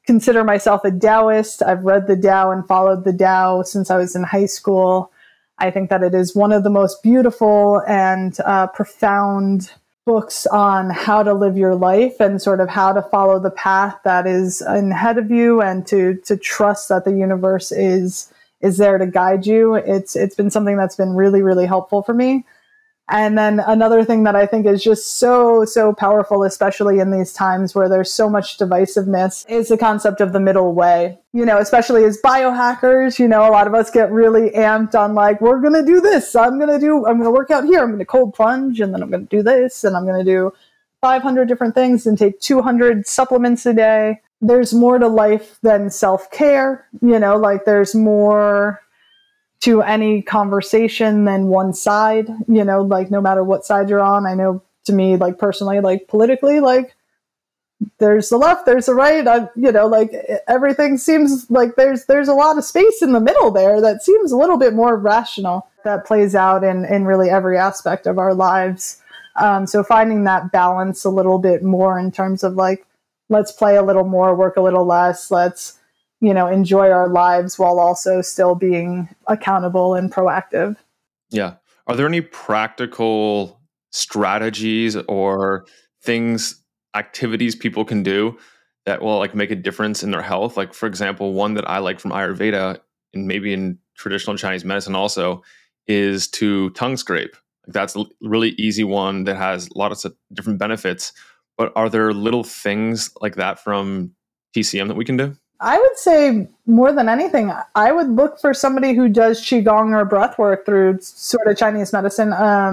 consider myself a Taoist. I've read the Tao and followed the Tao since I was in high school. I think that it is one of the most beautiful and profound books on how to live your life and sort of how to follow the path that is ahead of you, and to trust that the universe is there to guide you. It's been something that's been really, really helpful for me. And then another thing that I think is just so, so powerful, especially in these times where there's so much divisiveness, is the concept of the middle way. You know, especially as biohackers, you know, a lot of us get really amped on like, we're going to do this. I'm going to work out here. I'm going to cold plunge, and then I'm going to do this, and I'm going to do 500 different things and take 200 supplements a day. There's more to life than self-care. You know, like there's more to any conversation than one side, you know, like no matter what side you're on. I know, to me, like personally, like politically, like there's the left, there's the right, you know, like everything seems like there's a lot of space in the middle there that seems a little bit more rational, that plays out in really every aspect of our lives. So finding that balance a little bit more in terms of like, let's play a little more, work a little less, let's, you know, enjoy our lives while also still being accountable and proactive. Yeah. Are there any practical strategies or things, activities people can do that will like make a difference in their health? Like, for example, one that I like from Ayurveda and maybe in traditional Chinese medicine also is to tongue scrape. Like, that's a really easy one that has lots of different benefits. But are there little things like that from TCM that we can do? I would say more than anything, I would look for somebody who does Qigong or breath work through sort of Chinese medicine.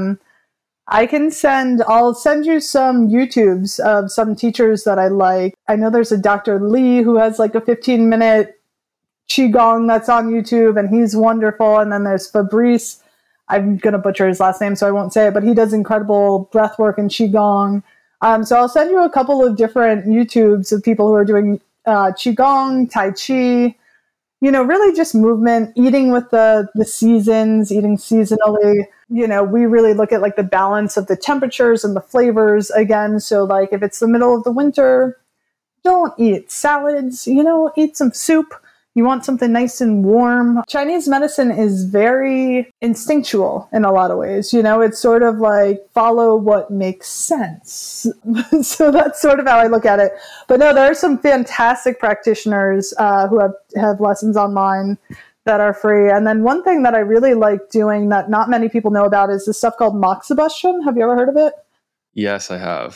I'll send you some YouTubes of some teachers that I like. I know there's a Dr. Lee who has like a 15-minute Qigong that's on YouTube, and he's wonderful. And then there's Fabrice. I'm going to butcher his last name, so I won't say it, but he does incredible breath work and Qigong. So I'll send you a couple of different YouTubes of people who are doing Qigong, Tai Chi, you know, really just movement, eating with the seasons, eating seasonally. You know, we really look at like the balance of the temperatures and the flavors again. So like if it's the middle of the winter, don't eat salads, you know, eat some soup. You want something nice and warm. Chinese medicine is very instinctual in a lot of ways. You know, it's sort of like follow what makes sense. So that's sort of how I look at it. But no, there are some fantastic practitioners who have lessons online that are free. And then one thing that I really like doing that not many people know about is this stuff called moxibustion. Have you ever heard of it? Yes, I have.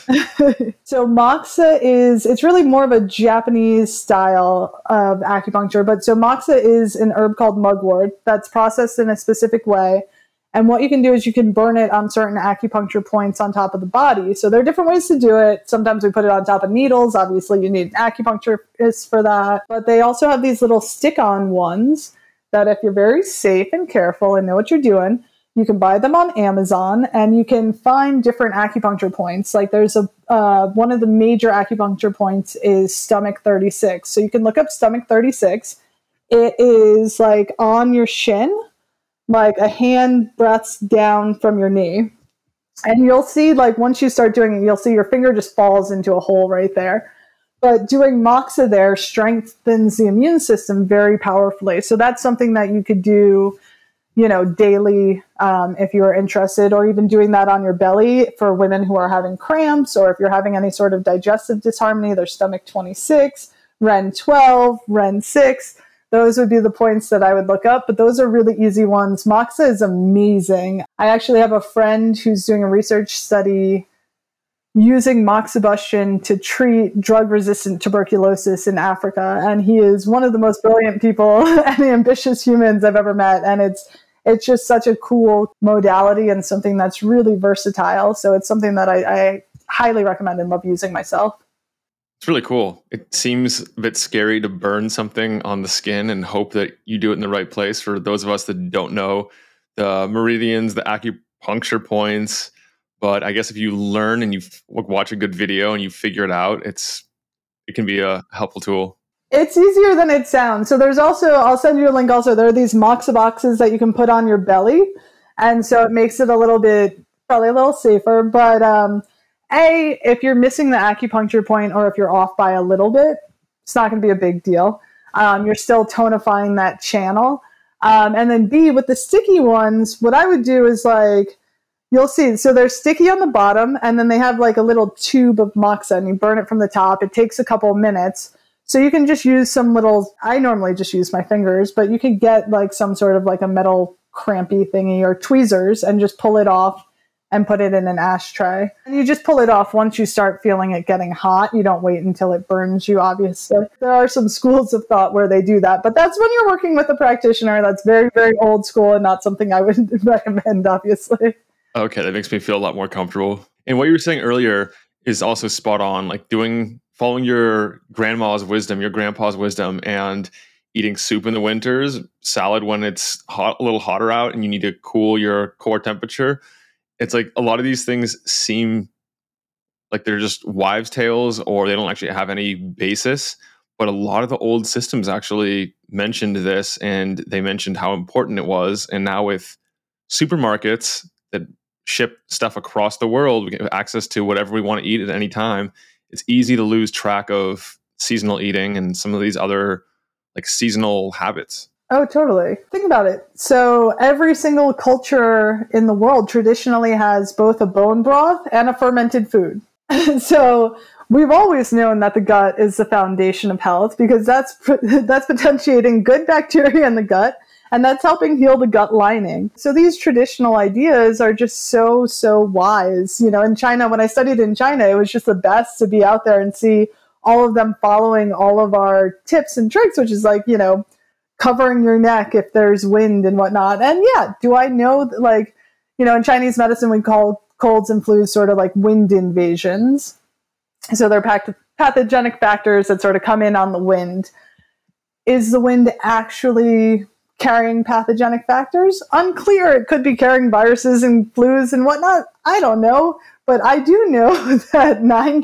So moxa it's really more of a Japanese style of acupuncture. But so moxa is an herb called mugwort that's processed in a specific way. And what you can do is you can burn it on certain acupuncture points on top of the body. So there are different ways to do it. Sometimes we put it on top of needles. Obviously, you need an acupuncturist for that. But they also have these little stick-on ones that if you're very safe and careful and know what you're doing, you can buy them on Amazon, and you can find different acupuncture points. Like there's one of the major acupuncture points is stomach 36. So you can look up stomach 36. It is like on your shin, like a hand breadth down from your knee. And you'll see, like once you start doing it, you'll see your finger just falls into a hole right there. But doing moxa there strengthens the immune system very powerfully. So that's something that you could do, you know, daily if you're interested, or even doing that on your belly for women who are having cramps, or if you're having any sort of digestive disharmony. There's stomach 26, Ren 12, Ren 6. Those would be the points that I would look up, but those are really easy ones. Moxa is amazing. I actually have a friend who's doing a research study using moxibustion to treat drug-resistant tuberculosis in Africa. And he is one of the most brilliant people and ambitious humans I've ever met. And it's just such a cool modality and something that's really versatile. So it's something that I highly recommend and love using myself. It's really cool. It seems a bit scary to burn something on the skin and hope that you do it in the right place. For those of us that don't know the meridians, the acupuncture points, but I guess if you learn and you watch a good video and you figure it out, it can be a helpful tool. It's easier than it sounds. So there's also, I'll send you a link also, there are these moxa boxes that you can put on your belly. And so it makes it probably a little safer. But if you're missing the acupuncture point, or if you're off by a little bit, it's not going to be a big deal. You're still tonifying that channel. And then B, with the sticky ones, what I would do is like, you'll see, so they're sticky on the bottom, and then they have like a little tube of moxa, and you burn it from the top. It takes a couple of minutes. So you can just use some little, I normally just use my fingers, but you could get like some sort of like a metal crampy thingy or tweezers and just pull it off and put it in an ashtray. And you just pull it off once you start feeling it getting hot. You don't wait until it burns you, obviously. There are some schools of thought where they do that, but that's when you're working with a practitioner. That's very, very old school and not something I would recommend, obviously. Okay, that makes me feel a lot more comfortable. And what you were saying earlier is also spot on, like following your grandma's wisdom, your grandpa's wisdom, and eating soup in the winters, salad when it's hot, a little hotter out and you need to cool your core temperature. It's like a lot of these things seem like they're just wives' tales or they don't actually have any basis. But a lot of the old systems actually mentioned this, and they mentioned how important it was. And now with supermarkets that ship stuff across the world, we get access to whatever we want to eat at any time. It's easy to lose track of seasonal eating and some of these other like seasonal habits. Oh, totally. Think about it. So every single culture in the world traditionally has both a bone broth and a fermented food. So we've always known that the gut is the foundation of health because that's potentiating good bacteria in the gut, and that's helping heal the gut lining. So these traditional ideas are just so, so wise. You know, in China, when I studied in China, it was just the best to be out there and see all of them following all of our tips and tricks, which is like, you know, covering your neck if there's wind and whatnot. And yeah, do I know that, like, you know, in Chinese medicine, we call colds and flus sort of like wind invasions. So they're pathogenic factors that sort of come in on the wind. Is the wind actually carrying pathogenic factors? Unclear. It could be carrying viruses and flus and whatnot. I don't know. But I do know that 99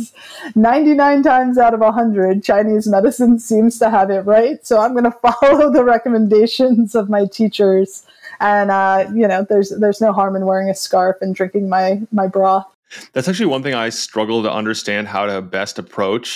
times out of 100, Chinese medicine seems to have it right. So I'm going to follow the recommendations of my teachers. And, you know, there's no harm in wearing a scarf and drinking my broth. That's actually one thing I struggle to understand how to best approach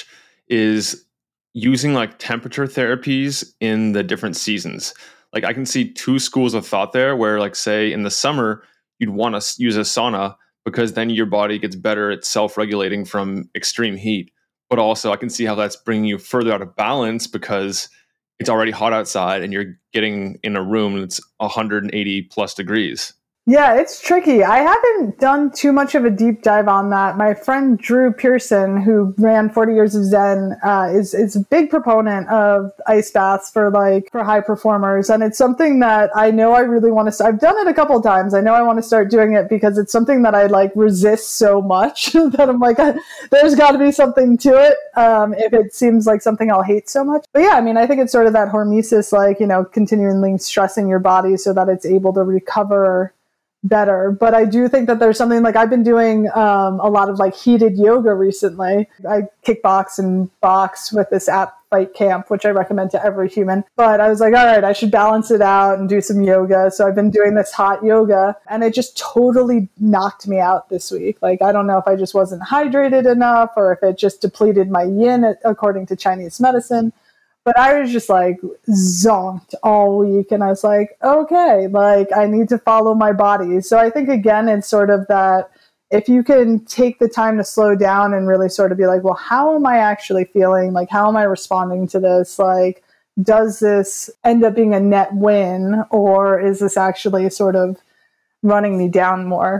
is using like temperature therapies in the different seasons. Like I can see two schools of thought there where like, say in the summer, you'd want to use a sauna because then your body gets better at self-regulating from extreme heat. But also I can see how that's bringing you further out of balance because it's already hot outside and you're getting in a room that's 180 plus degrees. Yeah, it's tricky. I haven't done too much of a deep dive on that. My friend Drew Pearson, who ran 40 Years of Zen, is a big proponent of ice baths for high performers. And it's something that I know I really want to I've done it a couple of times. I know I want to start doing it because it's something that I like resist so much that I'm like, there's got to be something to it if it seems like something I'll hate so much. But yeah, I mean, I think it's sort of that hormesis, like, you know, continually stressing your body so that it's able to recover better. But I do think that there's something like I've been doing a lot of like heated yoga recently. I kickbox and box with this app Fight Camp, which I recommend to every human. But I was like, all right, I should balance it out and do some yoga. So I've been doing this hot yoga and it just totally knocked me out this week. Like, I don't know if I just wasn't hydrated enough or if it just depleted my yin according to Chinese medicine. But I was just like zonked all week. And I was like, okay, like I need to follow my body. So I think, again, it's sort of that if you can take the time to slow down and really sort of be like, well, how am I actually feeling? Like, how am I responding to this? Like, does this end up being a net win or is this actually sort of running me down more?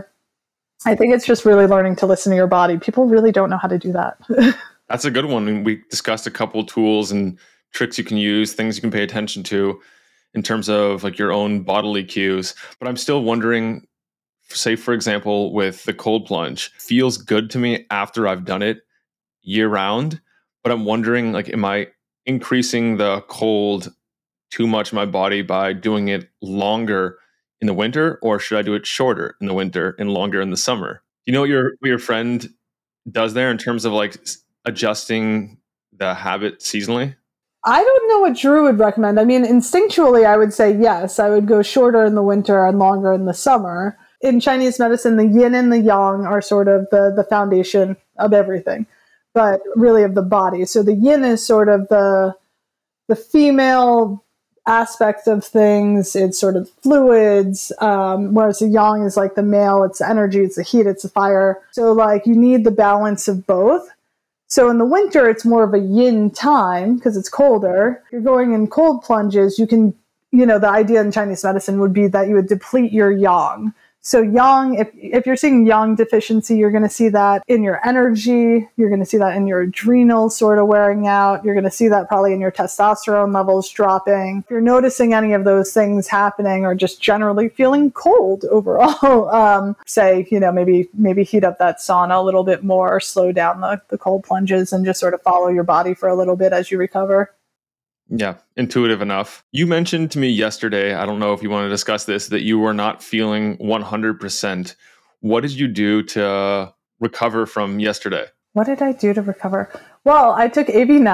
I think it's just really learning to listen to your body. People really don't know how to do that. That's a good one. And we discussed a couple tools and tricks you can use, things you can pay attention to in terms of like your own bodily cues. But I'm still wondering, say, for example, with the cold plunge, feels good to me after I've done it year round. But I'm wondering, like, am I increasing the cold too much in my body by doing it longer in the winter, or should I do it shorter in the winter and longer in the summer? Do you know what your friend does there in terms of like adjusting the habit seasonally? I don't know what Drew would recommend. I mean, instinctually, I would say yes. I would go shorter in the winter and longer in the summer. In Chinese medicine, the yin and the yang are sort of the foundation of everything. but really of the body. So the yin is sort of the female aspect of things. It's sort of fluids, whereas the yang is like the male. It's the energy, it's the heat, it's the fire. So like you need the balance of both. So in the winter, it's more of a yin time because it's colder. If you're going in cold plunges, you can, the idea in Chinese medicine would be that you would deplete your yang. So yang, if you're seeing yang deficiency, you're going to see that in your energy. You're going to see that in your adrenals sort of wearing out. You're going to see that probably in your testosterone levels dropping. If you're noticing any of those things happening or just generally feeling cold overall, maybe heat up that sauna a little bit more or slow down the cold plunges and just sort of follow your body for a little bit as you recover. Yeah, intuitive enough. You mentioned to me yesterday, I don't know if you want to discuss this, that you were not feeling 100%. What did you do to recover from yesterday? What did I do to recover? Well, I took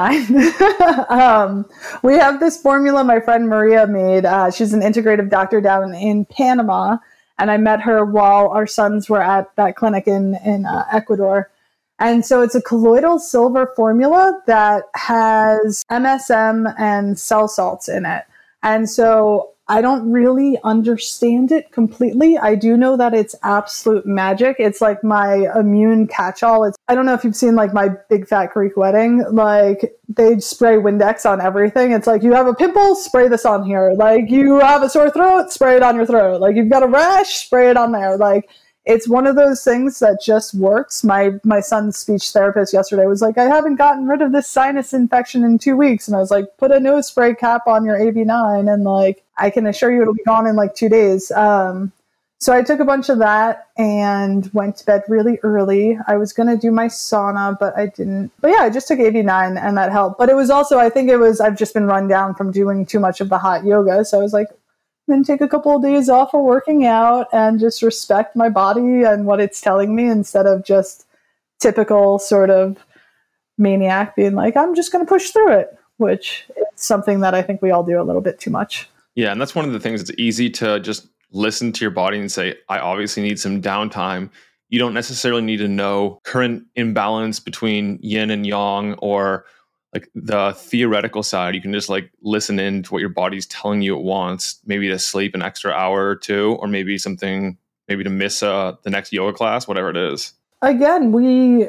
AV9. We have this formula my friend Maria made. She's an integrative doctor down in Panama, and I met her while our sons were at that clinic in Ecuador. And so it's a colloidal silver formula that has MSM and cell salts in it. And so I don't really understand it completely. I do know that it's absolute magic. It's like my immune catch-all. I don't know if you've seen like My Big Fat Greek Wedding. Like they spray Windex on everything. It's like you have a pimple, spray this on here. Like you have a sore throat, spray it on your throat. Like you've got a rash, spray it on there. Like it's one of those things that just works. My son's speech therapist yesterday was like, I haven't gotten rid of this sinus infection in 2 weeks. And I was like, put a nose spray cap on your AV9 and like, I can assure you it'll be gone in like 2 days. So I took a bunch of that and went to bed really early. I was going to do my sauna, but I didn't. But yeah, I just took AV9 and that helped. But it was also, I've just been run down from doing too much of the hot yoga. So I was like, then take a couple of days off of working out and just respect my body and what it's telling me instead of just typical sort of maniac being like, I'm just going to push through it, which is something that I think we all do a little bit too much. Yeah. And that's one of the things. It's easy to just listen to your body and say, I obviously need some downtime. You don't necessarily need to know current imbalance between yin and yang or like the theoretical side. You can just like listen in to what your body's telling you it wants, maybe to sleep an extra hour or two, or maybe to miss the next yoga class, whatever it is. Again, we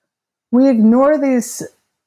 ignore these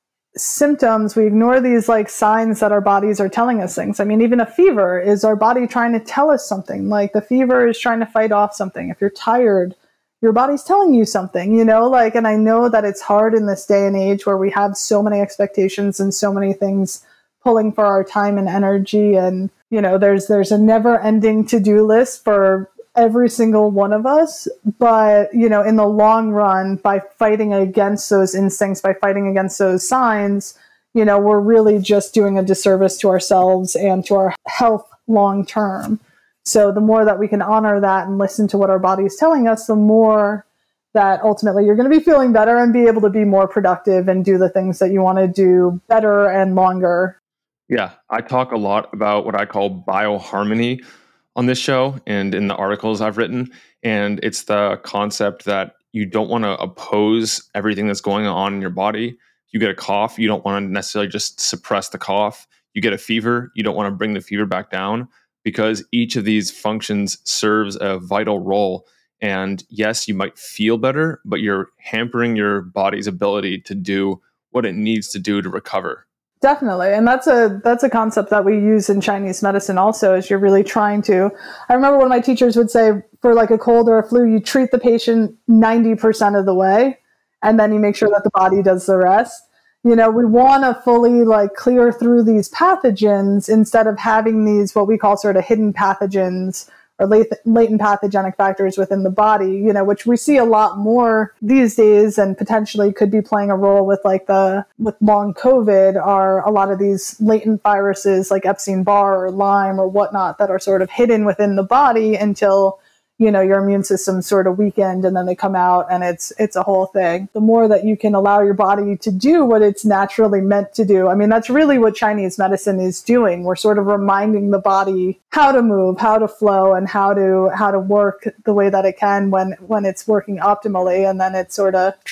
symptoms. We ignore these like signs that our bodies are telling us things. I mean, even a fever is our body trying to tell us something. Like the fever is trying to fight off something. If you're tired, your body's telling you something, and I know that it's hard in this day and age where we have so many expectations and so many things pulling for our time and energy. And, there's a never ending to-do list for every single one of us. But, in the long run, by fighting against those instincts, by fighting against those signs, we're really just doing a disservice to ourselves and to our health long term. So the more that we can honor that and listen to what our body is telling us, the more that ultimately you're going to be feeling better and be able to be more productive and do the things that you want to do better and longer. Yeah, I talk a lot about what I call bioharmony on this show and in the articles I've written. And it's the concept that you don't want to oppose everything that's going on in your body. You get a cough, you don't want to necessarily just suppress the cough. You get a fever, you don't want to bring the fever back down, because each of these functions serves a vital role. And yes, you might feel better, but you're hampering your body's ability to do what it needs to do to recover. Definitely. And that's a concept that we use in Chinese medicine also, is you're really trying to. I remember one of my teachers would say for like a cold or a flu, you treat the patient 90% of the way, and then you make sure that the body does the rest. We want to fully like clear through these pathogens instead of having these, what we call sort of hidden pathogens or latent pathogenic factors within the body, which we see a lot more these days and potentially could be playing a role with with long COVID, are a lot of these latent viruses like Epstein-Barr or Lyme or whatnot that are sort of hidden within the body until your immune system's sort of weakened, and then they come out and it's a whole thing. The more that you can allow your body to do what it's naturally meant to do. I mean, that's really what Chinese medicine is doing. We're sort of reminding the body how to move, how to flow, and how to work the way that it can when it's working optimally. And then it sort of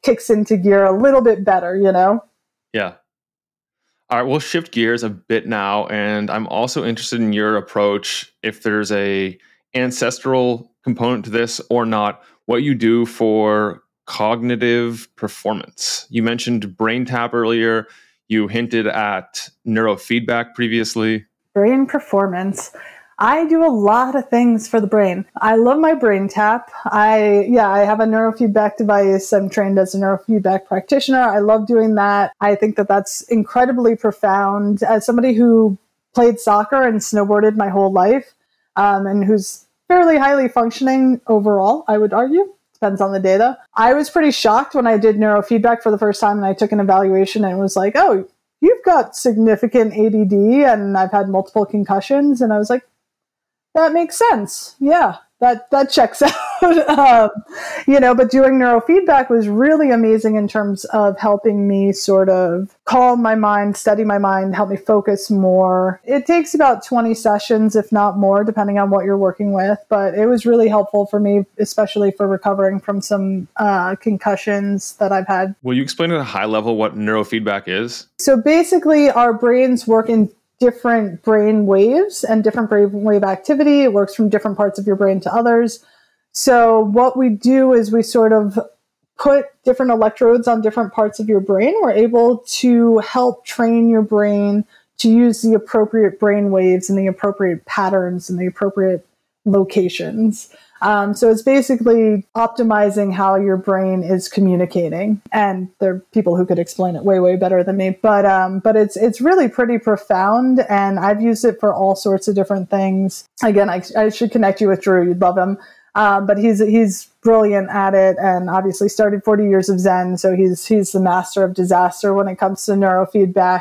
kicks into gear a little bit better, you know? Yeah. All right, we'll shift gears a bit now, and I'm also interested in your approach, if there's a ancestral component to this or not, what you do for cognitive performance. You mentioned BrainTap earlier. You hinted at neurofeedback previously. Brain performance. I do a lot of things for the brain. I love my BrainTap. I have a neurofeedback device. I'm trained as a neurofeedback practitioner. I love doing that. I think that that's incredibly profound. As somebody who played soccer and snowboarded my whole life, and who's fairly highly functioning overall, I would argue. Depends on the data. I was pretty shocked when I did neurofeedback for the first time and I took an evaluation and it was like, oh, you've got significant ADD and I've had multiple concussions. And I was like, that makes sense. Yeah, that checks out. But doing neurofeedback was really amazing in terms of helping me sort of calm my mind, steady my mind, help me focus more. It takes about 20 sessions, if not more, depending on what you're working with. But it was really helpful for me, especially for recovering from some concussions that I've had. Will you explain at a high level what neurofeedback is? So basically, our brains work in different brain waves and different brain wave activity. It works from different parts of your brain to others. So what we do is we sort of put different electrodes on different parts of your brain. We're able to help train your brain to use the appropriate brain waves and the appropriate patterns and the appropriate locations. So it's basically optimizing how your brain is communicating. And there are people who could explain it way, way better than me. But it's really pretty profound. And I've used it for all sorts of different things. Again, I should connect you with Drew. You'd love him. But he's brilliant at it, and obviously started 40 years of Zen. So he's the master of disaster when it comes to neurofeedback.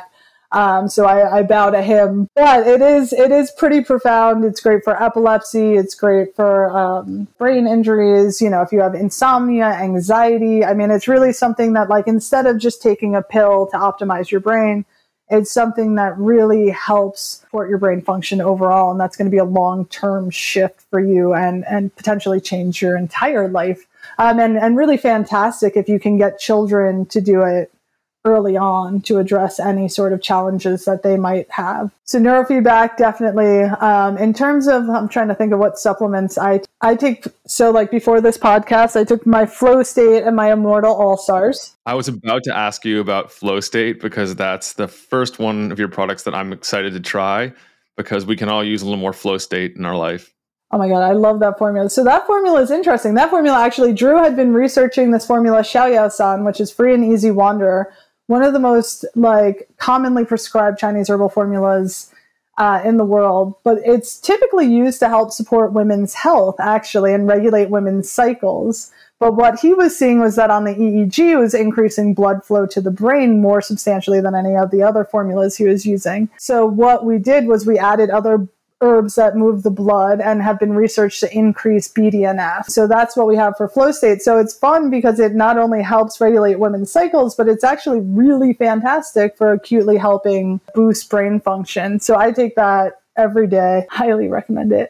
So I bow to him, but it is pretty profound. It's great for epilepsy. It's great for brain injuries. You know, if you have insomnia, anxiety, I mean, it's really something that, like, instead of just taking a pill to optimize your brain, it's something that really helps support your brain function overall. And that's going to be a long-term shift for you and potentially change your entire life. And really fantastic if you can get children to do it early on to address any sort of challenges that they might have. So neurofeedback, definitely. In terms of, I'm trying to think of what supplements I take. So like before this podcast, I took my Flow State and my Immortal All-Stars. I was about to ask you about Flow State because that's the first one of your products that I'm excited to try, because we can all use a little more Flow State in our life. Oh my God, I love that formula. So that formula is interesting. That formula, actually, Drew had been researching this formula, Xiaoyao-san, which is Free and Easy Wanderer, one of the most commonly prescribed Chinese herbal formulas in the world. But it's typically used to help support women's health, actually, and regulate women's cycles. But what he was seeing was that on the EEG, it was increasing blood flow to the brain more substantially than any of the other formulas he was using. So what we did was we added other herbs that move the blood and have been researched to increase BDNF. So that's what we have for Flow State. So it's fun because it not only helps regulate women's cycles, but it's actually really fantastic for acutely helping boost brain function. So I take that every day. Highly recommend it.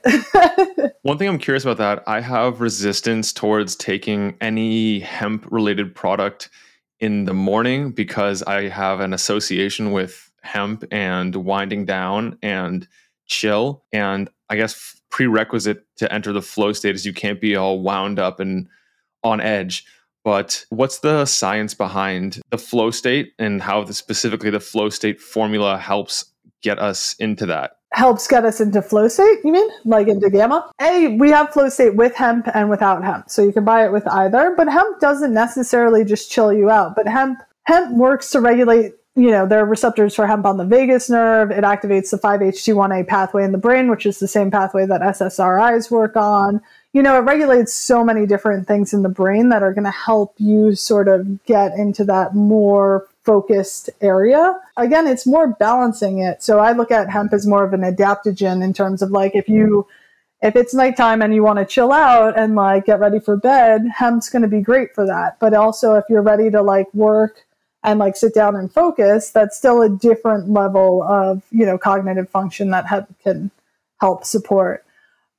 One thing I'm curious about that, I have resistance towards taking any hemp-related product in the morning because I have an association with hemp and winding down and chill. And I guess prerequisite to enter the flow state is you can't be all wound up and on edge. But what's the science behind the flow state and how specifically the flow state formula helps get us into that? Helps get us into flow state, you mean? Like into gamma? We have flow state with hemp and without hemp. So you can buy it with either. But hemp doesn't necessarily just chill you out. But hemp works to regulate, there are receptors for hemp on the vagus nerve. It activates the 5-HT1A pathway in the brain, which is the same pathway that SSRIs work on. It regulates so many different things in the brain that are going to help you sort of get into that more focused area. Again, it's more balancing it. So I look at hemp as more of an adaptogen in terms of like, if it's nighttime and you want to chill out and like get ready for bed, hemp's going to be great for that. But also if you're ready to like work and like sit down and focus, that's still a different level of, cognitive function that hemp can help support.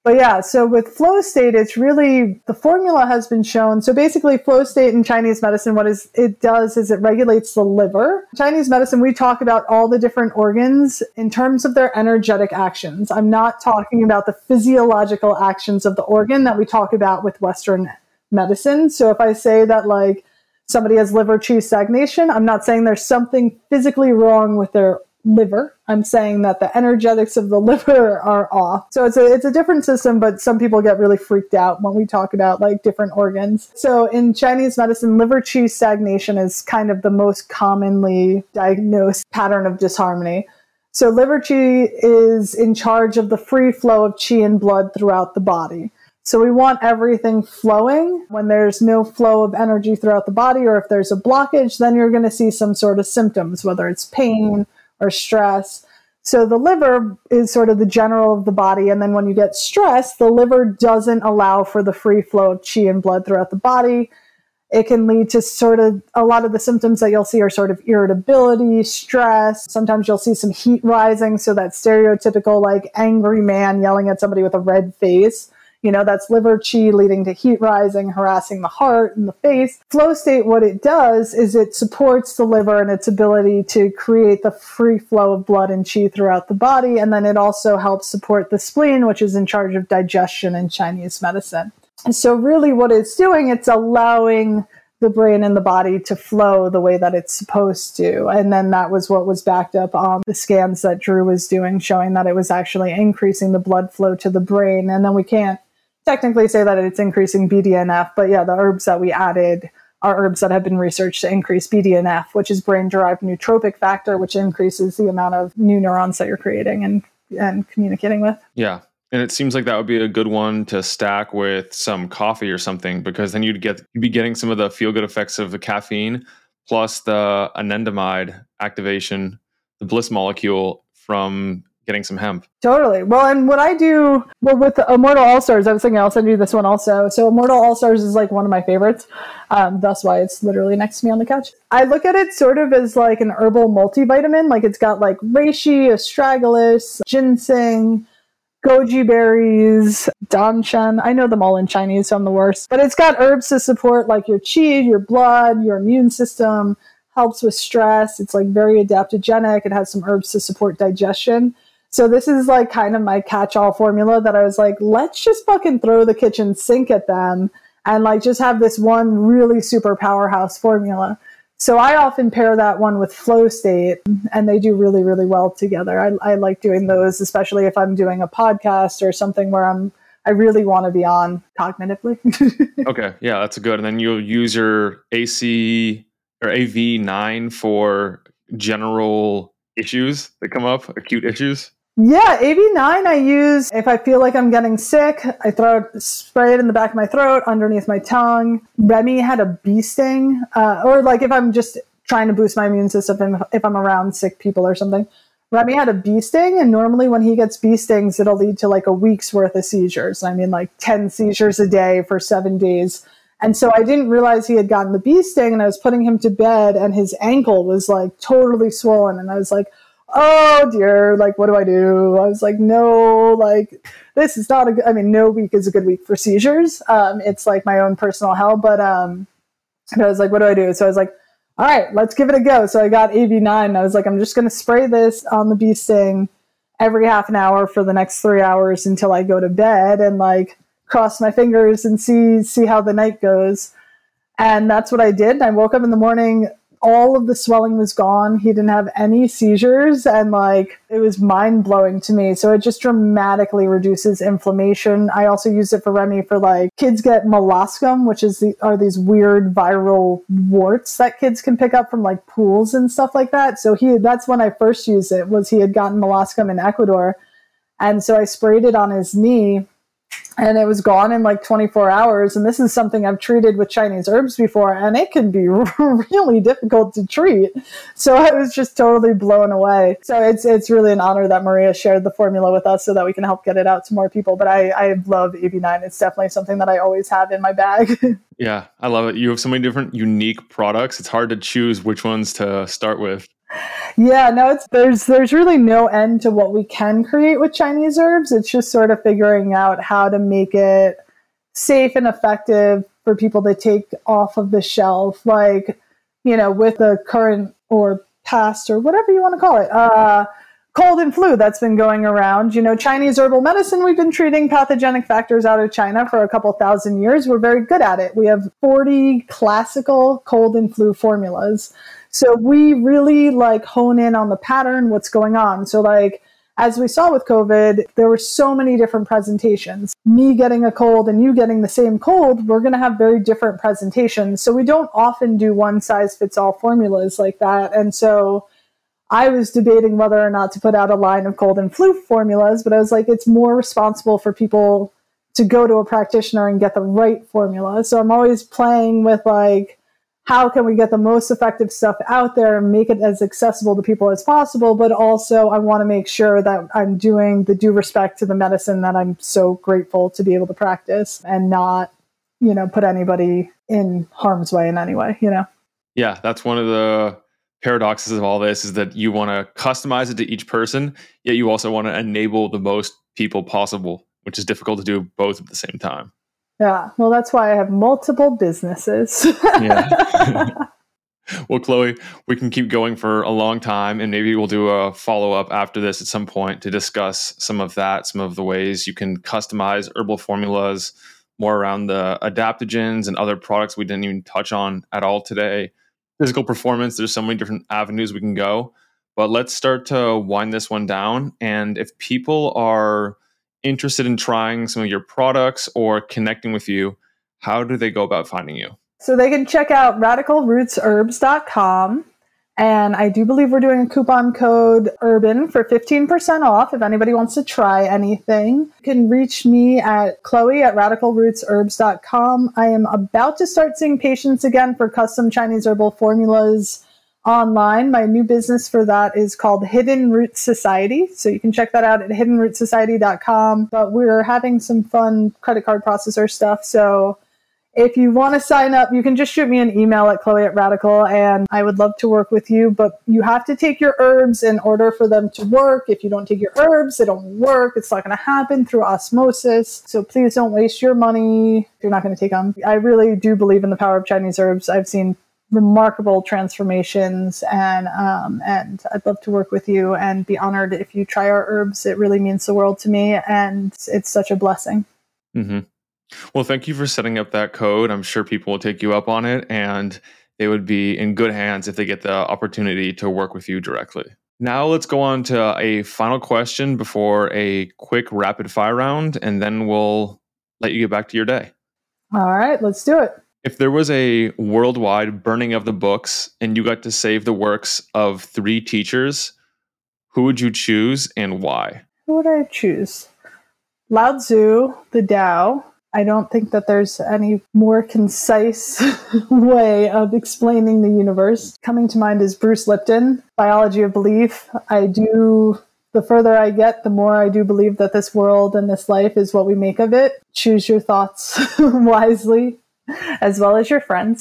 But yeah, so with flow state, it's really, the formula has been shown. So basically flow state in Chinese medicine, it does is it regulates the liver. Chinese medicine, we talk about all the different organs in terms of their energetic actions. I'm not talking about the physiological actions of the organ that we talk about with Western medicine. So if I say that like somebody has liver qi stagnation, I'm not saying there's something physically wrong with their liver. I'm saying that the energetics of the liver are off. So it's a different system, but some people get really freaked out when we talk about like different organs. So in Chinese medicine, liver qi stagnation is kind of the most commonly diagnosed pattern of disharmony. So liver qi is in charge of the free flow of qi and blood throughout the body. So we want everything flowing. When there's no flow of energy throughout the body, or if there's a blockage, then you're going to see some sort of symptoms, whether it's pain or stress. So the liver is sort of the general of the body. And then when you get stressed, the liver doesn't allow for the free flow of qi and blood throughout the body. It can lead to sort of a lot of the symptoms that you'll see are sort of irritability, stress. Sometimes you'll see some heat rising. So that stereotypical like angry man yelling at somebody with a red face. You know, that's liver qi leading to heat rising, harassing the heart and the face. Flow state, what it does is it supports the liver and its ability to create the free flow of blood and qi throughout the body. And then it also helps support the spleen, which is in charge of digestion in Chinese medicine. And so really what it's doing, it's allowing the brain and the body to flow the way that it's supposed to. And then that was what was backed up on the scans that Drew was doing, showing that it was actually increasing the blood flow to the brain. And then we can't technically say that it's increasing BDNF, but yeah, the herbs that we added are herbs that have been researched to increase BDNF, which is brain-derived nootropic factor, which increases the amount of new neurons that you're creating and communicating with. Yeah. And it seems like that would be a good one to stack with some coffee or something, because then you'd be getting some of the feel-good effects of the caffeine plus the anandamide activation, the bliss molecule from getting some hemp. Totally. Well, and what I do, with Immortal All-Stars, I was thinking I'll send you this one also. So Immortal All-Stars is like one of my favorites. That's why it's literally next to me on the couch. I look at it sort of as like an herbal multivitamin. Like it's got like reishi, astragalus, ginseng, goji berries, danshan. I know them all in Chinese, so I'm the worst. But it's got herbs to support like your qi, your blood, your immune system, helps with stress. It's like very adaptogenic. It has some herbs to support digestion. So this is like kind of my catch-all formula that I was like, let's just fucking throw the kitchen sink at them and like just have this one really super powerhouse formula. So I often pair that one with flow state, and they do really, really well together. I like doing those, especially if I'm doing a podcast or something where I really want to be on cognitively. Okay. Yeah, that's good. And then you'll use your AC or AV9 for general issues that come up, acute issues. Yeah, AV9 I use if I feel like I'm getting sick. I spray it in the back of my throat, underneath my tongue. Remy had a bee sting, or like if I'm just trying to boost my immune system, if I'm around sick people or something. Remy had a bee sting, and normally when he gets bee stings, it'll lead to like a week's worth of seizures. I mean, like 10 seizures a day for 7 days. And so I didn't realize he had gotten the bee sting, and I was putting him to bed, and his ankle was like totally swollen, and I was like, oh dear, like, what do I do? I was like, no, like, this is not no week is a good week for seizures. It's like my own personal hell, but I was like, what do I do? So I was like, all right, let's give it a go. So I got AV9. I was like, I'm just going to spray this on the bee sting every half an hour for the next 3 hours until I go to bed, and like cross my fingers and see how the night goes. And that's what I did. And I woke up in the morning, all of the swelling was gone. He didn't have any seizures, and like it was mind-blowing to me. So it just dramatically reduces inflammation. I also use it for Remy for like kids get molluscum, which are these weird viral warts that kids can pick up from like pools and stuff like that. So that's when I first used it, was he had gotten molluscum in Ecuador. And so I sprayed it on his knee, and it was gone in like 24 hours. And this is something I've treated with Chinese herbs before, and it can be really difficult to treat. So I was just totally blown away. So it's really an honor that Maria shared the formula with us so that we can help get it out to more people. But I love AV9. It's definitely something that I always have in my bag. Yeah, I love it. You have so many different unique products. It's hard to choose which ones to start with. Yeah, no, there's really no end to what we can create with Chinese herbs. It's just sort of figuring out how to make it safe and effective for people to take off of the shelf, like, with the current or past or whatever you want to call it, cold and flu that's been going around. Chinese herbal medicine, we've been treating pathogenic factors out of China for a couple thousand years. We're very good at it. We have 40 classical cold and flu formulas. So we really hone in on the pattern, what's going on. So as we saw with COVID, there were so many different presentations. Me getting a cold and you getting the same cold, we're going to have very different presentations. So we don't often do one size fits all formulas like that. And so I was debating whether or not to put out a line of cold and flu formulas, but I was like, it's more responsible for people to go to a practitioner and get the right formula. So I'm always playing with how can we get the most effective stuff out there and make it as accessible to people as possible? But also I want to make sure that I'm doing the due respect to the medicine that I'm so grateful to be able to practice and not, put anybody in harm's way in any way, Yeah, that's one of the paradoxes of all this, is that you want to customize it to each person, yet you also want to enable the most people possible, which is difficult to do both at the same time. Yeah, well, that's why I have multiple businesses. Yeah. Well, Chloe, we can keep going for a long time, and maybe we'll do a follow-up after this at some point to discuss some of that, some of the ways you can customize herbal formulas, more around the adaptogens and other products we didn't even touch on at all today. Physical performance, there's so many different avenues we can go. But let's start to wind this one down. And if people are interested in trying some of your products or connecting with you, how do they go about finding you? So they can check out radicalrootsherbs.com. And I do believe we're doing a coupon code URBAN for 15% off if anybody wants to try anything. You can reach me at chloe@radicalrootsherbs.com. I am about to start seeing patients again for custom Chinese herbal formulas online. My new business for that is called Hidden Root Society. So you can check that out at hiddenrootsociety.com. But we're having some fun credit card processor stuff. So if you want to sign up, you can just shoot me an email at chloe@radical, and I would love to work with you. But you have to take your herbs in order for them to work. If you don't take your herbs, they don't work. It's not going to happen through osmosis. So please don't waste your money if you're not going to take them. I really do believe in the power of Chinese herbs. I've seen remarkable transformations, and I'd love to work with you and be honored if you try our herbs. It really means the world to me, and it's such a blessing. Mm-hmm. Well, thank you for setting up that code. I'm sure people will take you up on it, and they would be in good hands if they get the opportunity to work with you directly. Now let's go on to a final question before a quick rapid fire round, and then we'll let you get back to your day. All right, let's do it. If there was a worldwide burning of the books and you got to save the works of 3 teachers, who would you choose and why? Who would I choose? Lao Tzu, the Tao. I don't think that there's any more concise way of explaining the universe. Coming to mind is Bruce Lipton, Biology of Belief. The further I get, the more I do believe that this world and this life is what we make of it. Choose your thoughts wisely, as well as your friends.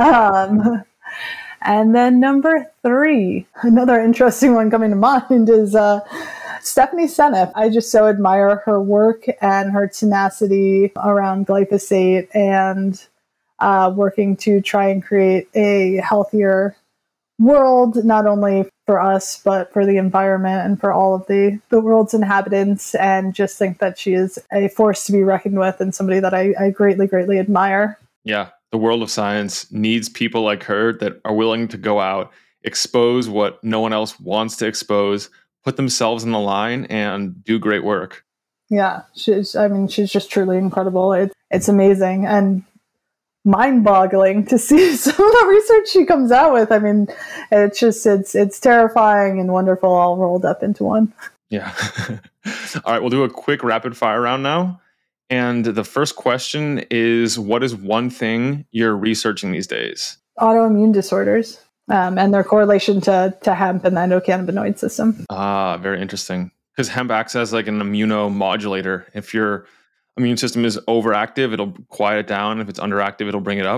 And then number 3, another interesting one coming to mind is Stephanie Seneff. I just so admire her work and her tenacity around glyphosate and working to try and create a healthier world, not only for us, but for the environment and for all of the world's inhabitants. And just think that she is a force to be reckoned with and somebody that I greatly, greatly admire. Yeah, the world of science needs people like her that are willing to go out, expose what no one else wants to expose, put themselves in the line, and do great work. Yeah, she's just truly incredible. It's amazing and mind-boggling to see some of the research she comes out with. I mean, it's terrifying and wonderful all rolled up into one. Yeah. All right, we'll do a quick rapid fire round now. And the first question is, what is one thing you're researching these days? Autoimmune disorders. And their correlation to hemp and the endocannabinoid system. Very interesting. Because hemp acts as like an immunomodulator. If your immune system is overactive, it'll quiet it down. If it's underactive, it'll bring it up.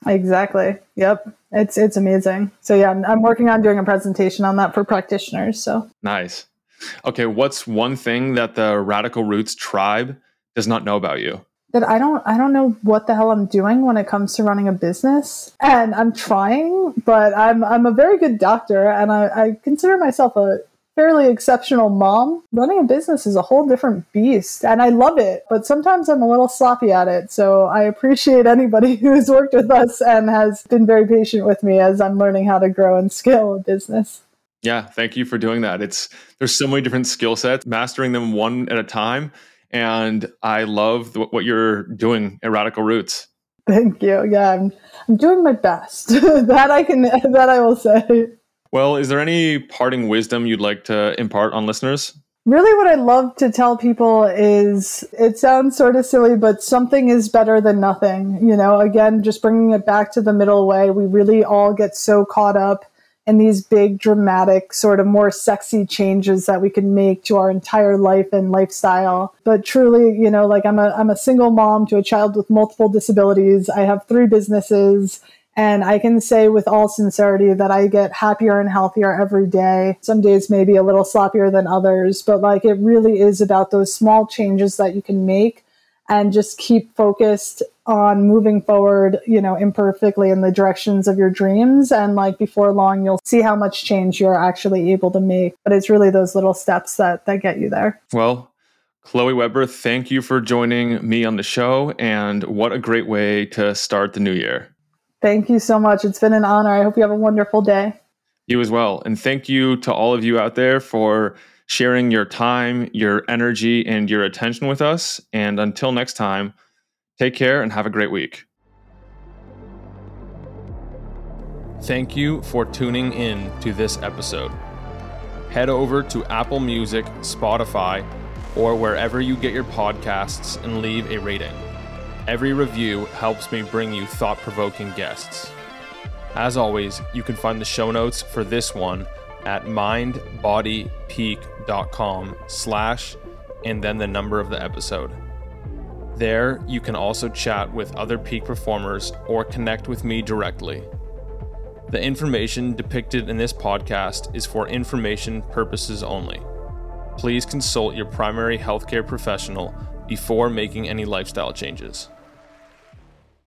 Exactly. Yep. It's amazing. So yeah, I'm working on doing a presentation on that for practitioners. So Nice. Okay, what's one thing that the Radical Roots tribe does not know about you? That I don't know what the hell I'm doing when it comes to running a business, and I'm trying, but I'm a very good doctor, and I consider myself a fairly exceptional mom. Running a business is a whole different beast, and I love it, but sometimes I'm a little sloppy at it. So I appreciate anybody who's worked with us and has been very patient with me as I'm learning how to grow and scale a business. Yeah, thank you for doing that. There's so many different skill sets, mastering them one at a time. And I love what you're doing at Radical Roots. Thank you. Yeah, I'm doing my best. that I will say. Well, is there any parting wisdom you'd like to impart on listeners? Really, what I love to tell people is, it sounds sort of silly, but something is better than nothing. You know, again, just bringing it back to the middle way. We really all get so caught up in these big, dramatic, sort of more sexy changes that we can make to our entire life and lifestyle. But truly, you know, like I'm a single mom to a child with multiple disabilities. I have 3 businesses. And I can say with all sincerity that I get happier and healthier every day. Some days maybe a little sloppier than others, but like it really is about those small changes that you can make and just keep focused on moving forward, you know, imperfectly in the directions of your dreams. And like before long, you'll see how much change you're actually able to make. But it's really those little steps that get you there. Well, Chloe Weber, thank you for joining me on the show. And what a great way to start the new year. Thank you so much. It's been an honor. I hope you have a wonderful day. You as well. And thank you to all of you out there for sharing your time, your energy, and your attention with us. And until next time, take care and have a great week. Thank you for tuning in to this episode. Head over to Apple Music, Spotify, or wherever you get your podcasts and leave a rating. Every review helps me bring you thought-provoking guests. As always, you can find the show notes for this one at mindbodypeak.com/ and then the number of the episode. There, you can also chat with other peak performers or connect with me directly. The information depicted in this podcast is for information purposes only. Please consult your primary healthcare professional before making any lifestyle changes.